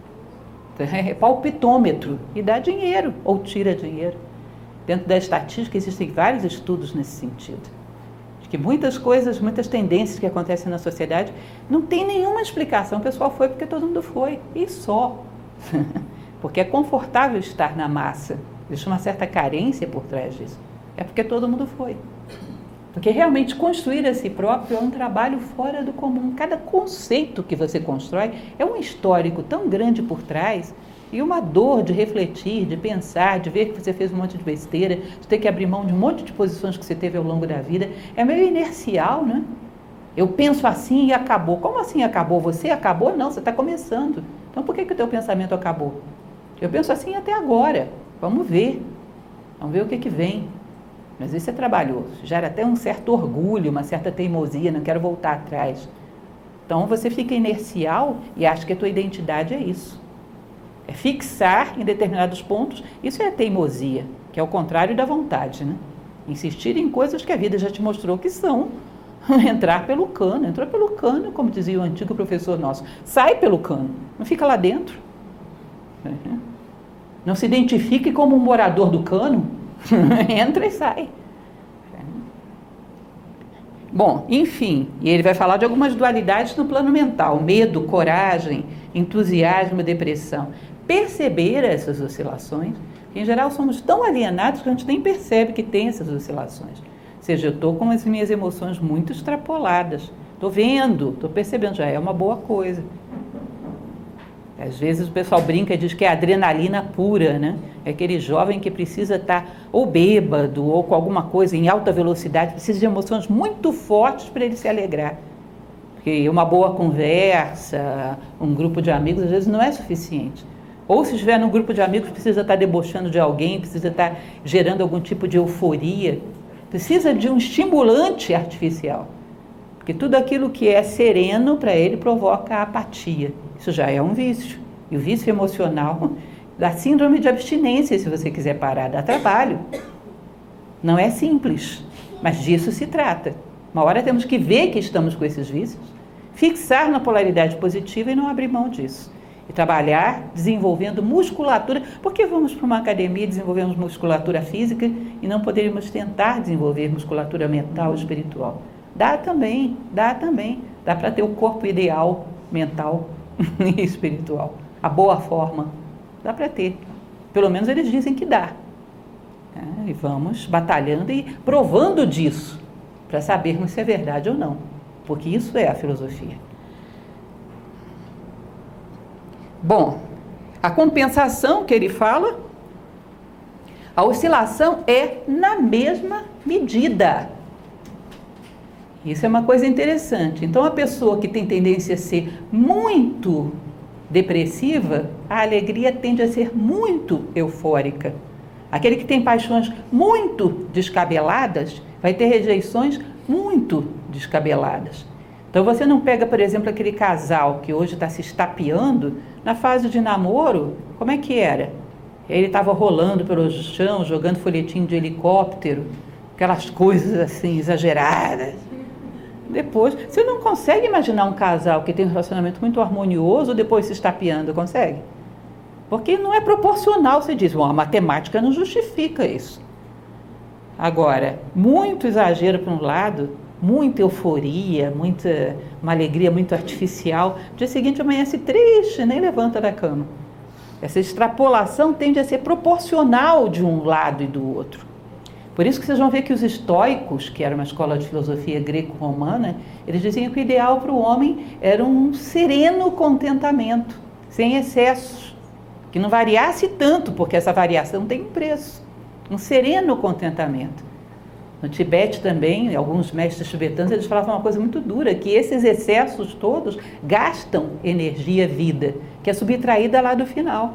É palpitômetro e dá dinheiro ou tira dinheiro. Dentro da estatística existem vários estudos nesse sentido. De que muitas coisas, muitas tendências que acontecem na sociedade não tem nenhuma explicação. O pessoal foi porque todo mundo foi, e só. Porque é confortável estar na massa. Existe uma certa carência por trás disso. É porque todo mundo foi. Porque realmente construir a si próprio é um trabalho fora do comum. Cada conceito que você constrói é um histórico tão grande por trás e uma dor de refletir, de pensar, de ver que você fez um monte de besteira, de ter que abrir mão de um monte de posições que você teve ao longo da vida. É meio inercial, né? Eu penso assim e acabou. Como assim acabou? Você acabou? Não, você está começando. Então por que, que o teu pensamento acabou? Eu penso assim até agora. Vamos ver. Vamos ver o que, que vem. Mas isso é trabalhoso, gera até um certo orgulho, uma certa teimosia, não quero voltar atrás. Então você fica inercial e acha que a tua identidade é isso. É fixar em determinados pontos, isso é a teimosia, que é o contrário da vontade, né? Insistir em coisas que a vida já te mostrou que são entrar pelo cano. Entrou pelo cano, como dizia o antigo professor nosso, sai pelo cano, não fica lá dentro. Não se identifique como um morador do cano, entra e sai. Bom, enfim, e ele vai falar de algumas dualidades no plano mental: medo, coragem, entusiasmo, depressão. Perceber essas oscilações, que em geral somos tão alienados que a gente nem percebe que tem essas oscilações. Ou seja, eu estou com as minhas emoções muito extrapoladas, estou vendo, estou percebendo, já é uma boa coisa. Às vezes o pessoal brinca e diz que é adrenalina pura, né? É aquele jovem que precisa estar ou bêbado ou com alguma coisa em alta velocidade, precisa de emoções muito fortes para ele se alegrar. Porque uma boa conversa, um grupo de amigos, às vezes não é suficiente. Ou se estiver num grupo de amigos, precisa estar debochando de alguém, precisa estar gerando algum tipo de euforia. Precisa de um estimulante artificial. Porque tudo aquilo que é sereno para ele provoca apatia. Isso já é um vício. E o vício emocional dá síndrome de abstinência, se você quiser parar, dá trabalho. Não é simples, mas disso se trata. Uma hora temos que ver que estamos com esses vícios, fixar na polaridade positiva e não abrir mão disso. E trabalhar desenvolvendo musculatura. Por que vamos para uma academia e desenvolvemos musculatura física e não poderíamos tentar desenvolver musculatura mental e espiritual? Dá também, dá também. Dá para ter o corpo ideal, mental e espiritual. A boa forma, dá para ter. Pelo menos eles dizem que dá. É, e vamos batalhando e provando disso, para sabermos se é verdade ou não. Porque isso é a filosofia. Bom, a compensação que ele fala, a oscilação é na mesma medida. Isso é uma coisa interessante. Então, a pessoa que tem tendência a ser muito depressiva, a alegria tende a ser muito eufórica. Aquele que tem paixões muito descabeladas, vai ter rejeições muito descabeladas. Então, você não pega, por exemplo, aquele casal que hoje está se estapeando, na fase de namoro, como é que era? Ele estava rolando pelo chão, jogando folhetinho de helicóptero, aquelas coisas assim, exageradas. Depois, você não consegue imaginar um casal que tem um relacionamento muito harmonioso depois se estapeando, consegue? Porque não é proporcional, você diz, bom, a matemática não justifica isso. Agora, muito exagero para um lado, muita euforia, muita, uma alegria muito artificial, no dia seguinte amanhece triste, nem levanta da cama. Essa extrapolação tende a ser proporcional de um lado e do outro. Por isso que vocês vão ver que os estoicos, que era uma escola de filosofia greco-romana, eles diziam que o ideal para o homem era um sereno contentamento, sem excessos, que não variasse tanto, porque essa variação tem um preço. Um sereno contentamento. No Tibete também, alguns mestres tibetanos, eles falavam uma coisa muito dura, que esses excessos todos gastam energia, vida, que é subtraída lá do final.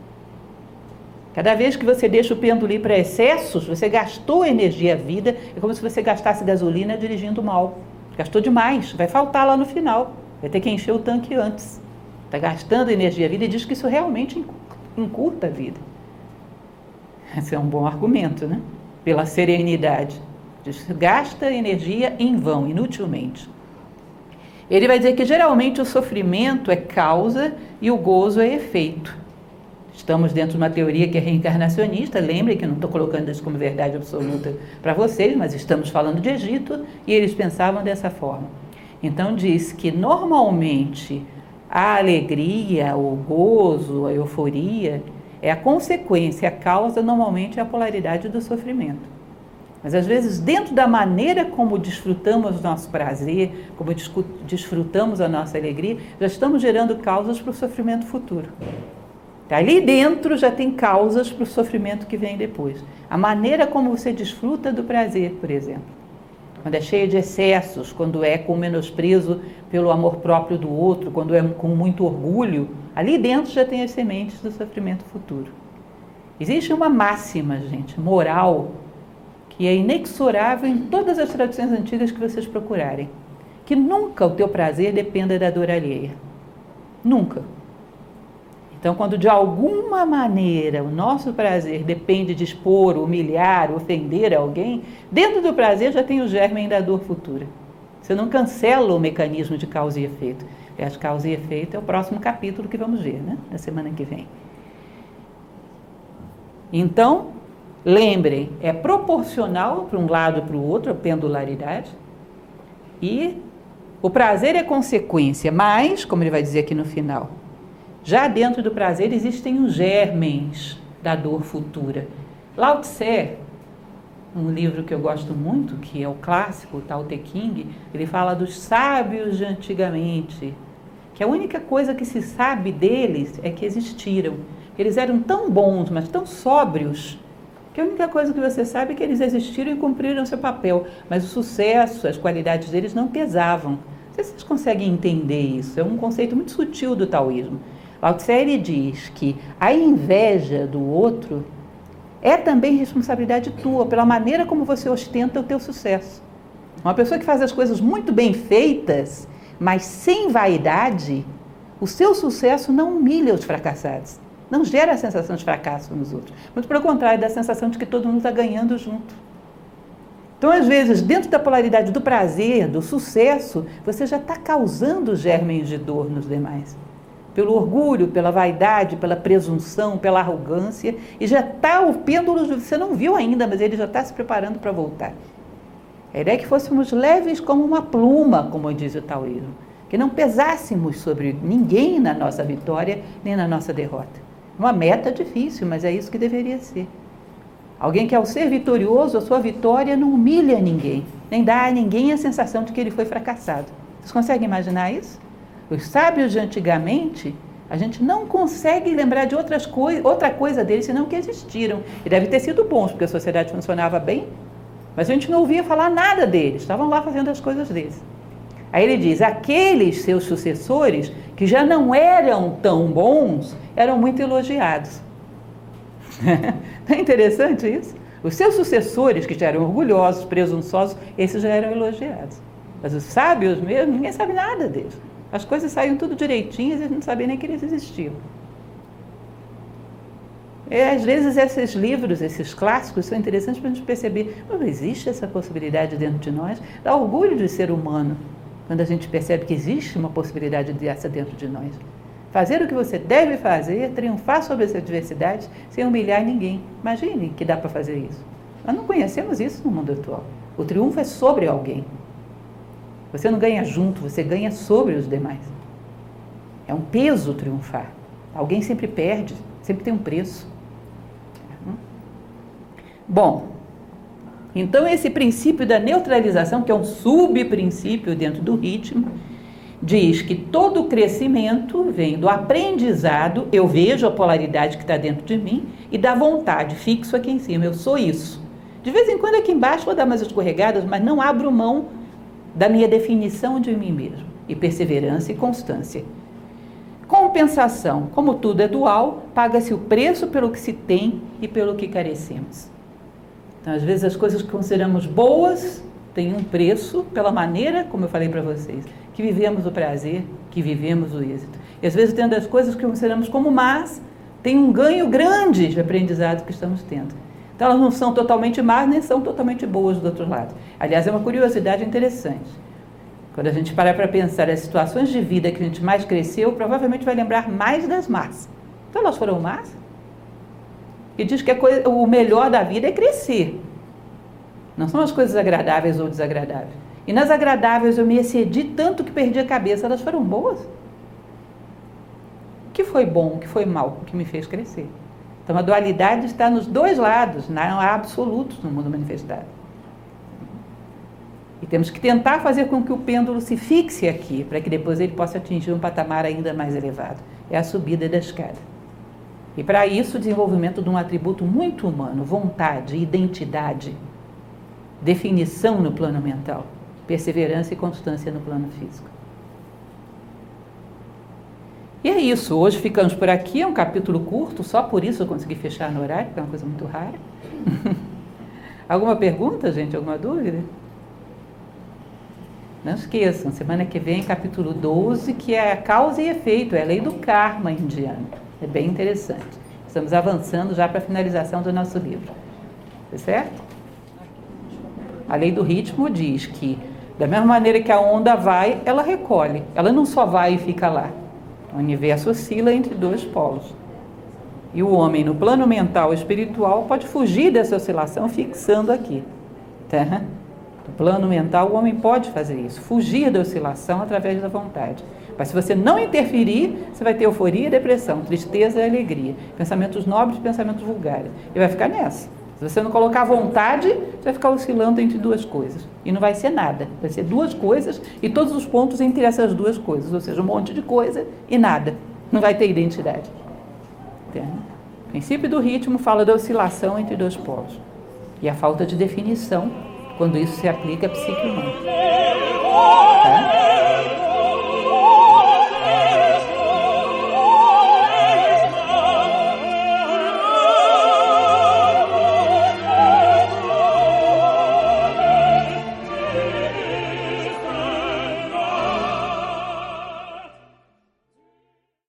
Cada vez que você deixa o pêndulo ir para excessos, você gastou energia, vida, é como se você gastasse gasolina dirigindo mal. Gastou demais, vai faltar lá no final, vai ter que encher o tanque antes. Está gastando energia, vida, e diz que isso realmente encurta a vida. Esse é um bom argumento, né? Pela serenidade. Gasta energia em vão, inutilmente. Ele vai dizer que geralmente o sofrimento é causa e o gozo é efeito. Estamos dentro de uma teoria que é reencarnacionista, lembrem que eu não estou colocando isso como verdade absoluta para vocês, mas estamos falando de Egito e eles pensavam dessa forma. Então diz que normalmente a alegria, o gozo, a euforia é a consequência, a causa normalmente é a polaridade do sofrimento. Mas às vezes dentro da maneira como desfrutamos o nosso prazer, como desfrutamos a nossa alegria, já estamos gerando causas para o sofrimento futuro. Ali dentro já tem causas para o sofrimento que vem depois. A maneira como você desfruta do prazer, por exemplo. Quando é cheio de excessos, quando é com menosprezo pelo amor próprio do outro, quando é com muito orgulho, ali dentro já tem as sementes do sofrimento futuro. Existe uma máxima, gente, moral, que é inexorável em todas as tradições antigas que vocês procurarem. Que nunca o teu prazer dependa da dor alheia. Nunca. Então, quando de alguma maneira o nosso prazer depende de expor, humilhar, ofender alguém, dentro do prazer já tem o germe da dor futura. Você não cancela o mecanismo de causa e efeito. Aliás, causa e efeito é o próximo capítulo que vamos ver, né? Na semana que vem. Então, lembrem, é proporcional para um lado e para o outro, a pendularidade. E o prazer é consequência, mas, como ele vai dizer aqui no final, já dentro do prazer existem os germens da dor futura. Lao Tse, um livro que eu gosto muito, que é o clássico, o Tao Te Ching, ele fala dos sábios de antigamente, que a única coisa que se sabe deles é que existiram. Eles eram tão bons, mas tão sóbrios, que a única coisa que você sabe é que eles existiram e cumpriram seu papel, mas o sucesso, as qualidades deles não pesavam. Não sei se vocês conseguem entender isso, é um conceito muito sutil do taoísmo. Lao Tse, ele diz que a inveja do outro é também responsabilidade tua, pela maneira como você ostenta o teu sucesso. Uma pessoa que faz as coisas muito bem feitas, mas sem vaidade, o seu sucesso não humilha os fracassados. Não gera a sensação de fracasso nos outros. Muito pelo contrário, dá a sensação de que todo mundo está ganhando junto. Então, às vezes, dentro da polaridade do prazer, do sucesso, você já está causando germens de dor nos demais. Pelo orgulho, pela vaidade, pela presunção, pela arrogância. E já está o pêndulo, você não viu ainda, mas ele já está se preparando para voltar. A ideia é que fôssemos leves como uma pluma, como diz o taoísmo. Que não pesássemos sobre ninguém na nossa vitória, nem na nossa derrota. Uma meta difícil, mas é isso que deveria ser. Alguém que, ao ser vitorioso, a sua vitória não humilha ninguém, nem dá a ninguém a sensação de que ele foi fracassado. Vocês conseguem imaginar isso? Os sábios de antigamente, a gente não consegue lembrar de outras coi- outra coisa deles, senão que existiram. E deve ter sido bons, porque a sociedade funcionava bem, mas a gente não ouvia falar nada deles, estavam lá fazendo as coisas deles. Aí ele diz, aqueles seus sucessores, que já não eram tão bons, eram muito elogiados. Não é interessante isso? Os seus sucessores, que já eram orgulhosos, presunçosos, esses já eram elogiados. Mas os sábios mesmo, ninguém sabe nada deles. As coisas saíam tudo direitinhas e a gente não sabia nem que eles existiam. E, às vezes esses livros, esses clássicos, são interessantes para a gente perceber, não existe essa possibilidade dentro de nós, dá orgulho de ser humano. Quando a gente percebe que existe uma possibilidade dessa dentro de nós. Fazer o que você deve fazer, triunfar sobre essa adversidade, sem humilhar ninguém. Imagine que dá para fazer isso. Nós não conhecemos isso no mundo atual. O triunfo é sobre alguém. Você não ganha junto, você ganha sobre os demais. É um peso triunfar. Alguém sempre perde, sempre tem um preço. Bom, então esse princípio da neutralização, que é um subprincípio dentro do ritmo, diz que todo crescimento vem do aprendizado, eu vejo a polaridade que está dentro de mim, e da vontade, fixo aqui em cima, eu sou isso. De vez em quando aqui embaixo vou dar umas escorregadas, mas não abro mão da minha definição de mim mesmo, e perseverança e constância. Compensação, como tudo é dual, paga-se o preço pelo que se tem e pelo que carecemos. Então, às vezes, as coisas que consideramos boas têm um preço pela maneira, como eu falei para vocês, que vivemos o prazer, que vivemos o êxito. E, às vezes, tendo as coisas que consideramos como más, tem um ganho grande de aprendizado que estamos tendo. Então, elas não são totalmente más, nem são totalmente boas do outro lado. Aliás, é uma curiosidade interessante. Quando a gente parar para pensar as situações de vida que a gente mais cresceu, provavelmente vai lembrar mais das más. Então, elas foram más? E diz que a coisa, o melhor da vida é crescer. Não são as coisas agradáveis ou desagradáveis. E nas agradáveis eu me excedi tanto que perdi a cabeça. Elas foram boas? O que foi bom, o que foi mal, o que me fez crescer? Então a dualidade está nos dois lados, não há absolutos no mundo manifestado. E temos que tentar fazer com que o pêndulo se fixe aqui, para que depois ele possa atingir um patamar ainda mais elevado. É a subida da escada. E para isso, o desenvolvimento de um atributo muito humano, vontade, identidade, definição no plano mental, perseverança e constância no plano físico. E é isso, hoje ficamos por aqui, é um capítulo curto, só por isso eu consegui fechar no horário, que é uma coisa muito rara. Alguma pergunta, gente? Alguma dúvida? Não esqueçam, semana que vem, capítulo doze, que é a causa e efeito, é a lei do karma indiano. É bem interessante. Estamos avançando já para a finalização do nosso livro. Tá certo? A lei do ritmo diz que, da mesma maneira que a onda vai, ela recolhe. Ela não só vai e fica lá. O universo oscila entre dois polos. E o homem, no plano mental e espiritual, pode fugir dessa oscilação fixando aqui. Tá? plano mental, o homem pode fazer isso, fugir da oscilação através da vontade. Mas se você não interferir, você vai ter euforia e depressão, tristeza e alegria, pensamentos nobres e pensamentos vulgares. E vai ficar nessa. Se você não colocar vontade, você vai ficar oscilando entre duas coisas. E não vai ser nada. Vai ser duas coisas e todos os pontos entre essas duas coisas. Ou seja, um monte de coisa e nada. Não vai ter identidade. Entende? O princípio do ritmo fala da oscilação entre dois polos. E a falta de definição quando isso se aplica à psique humana. Tá?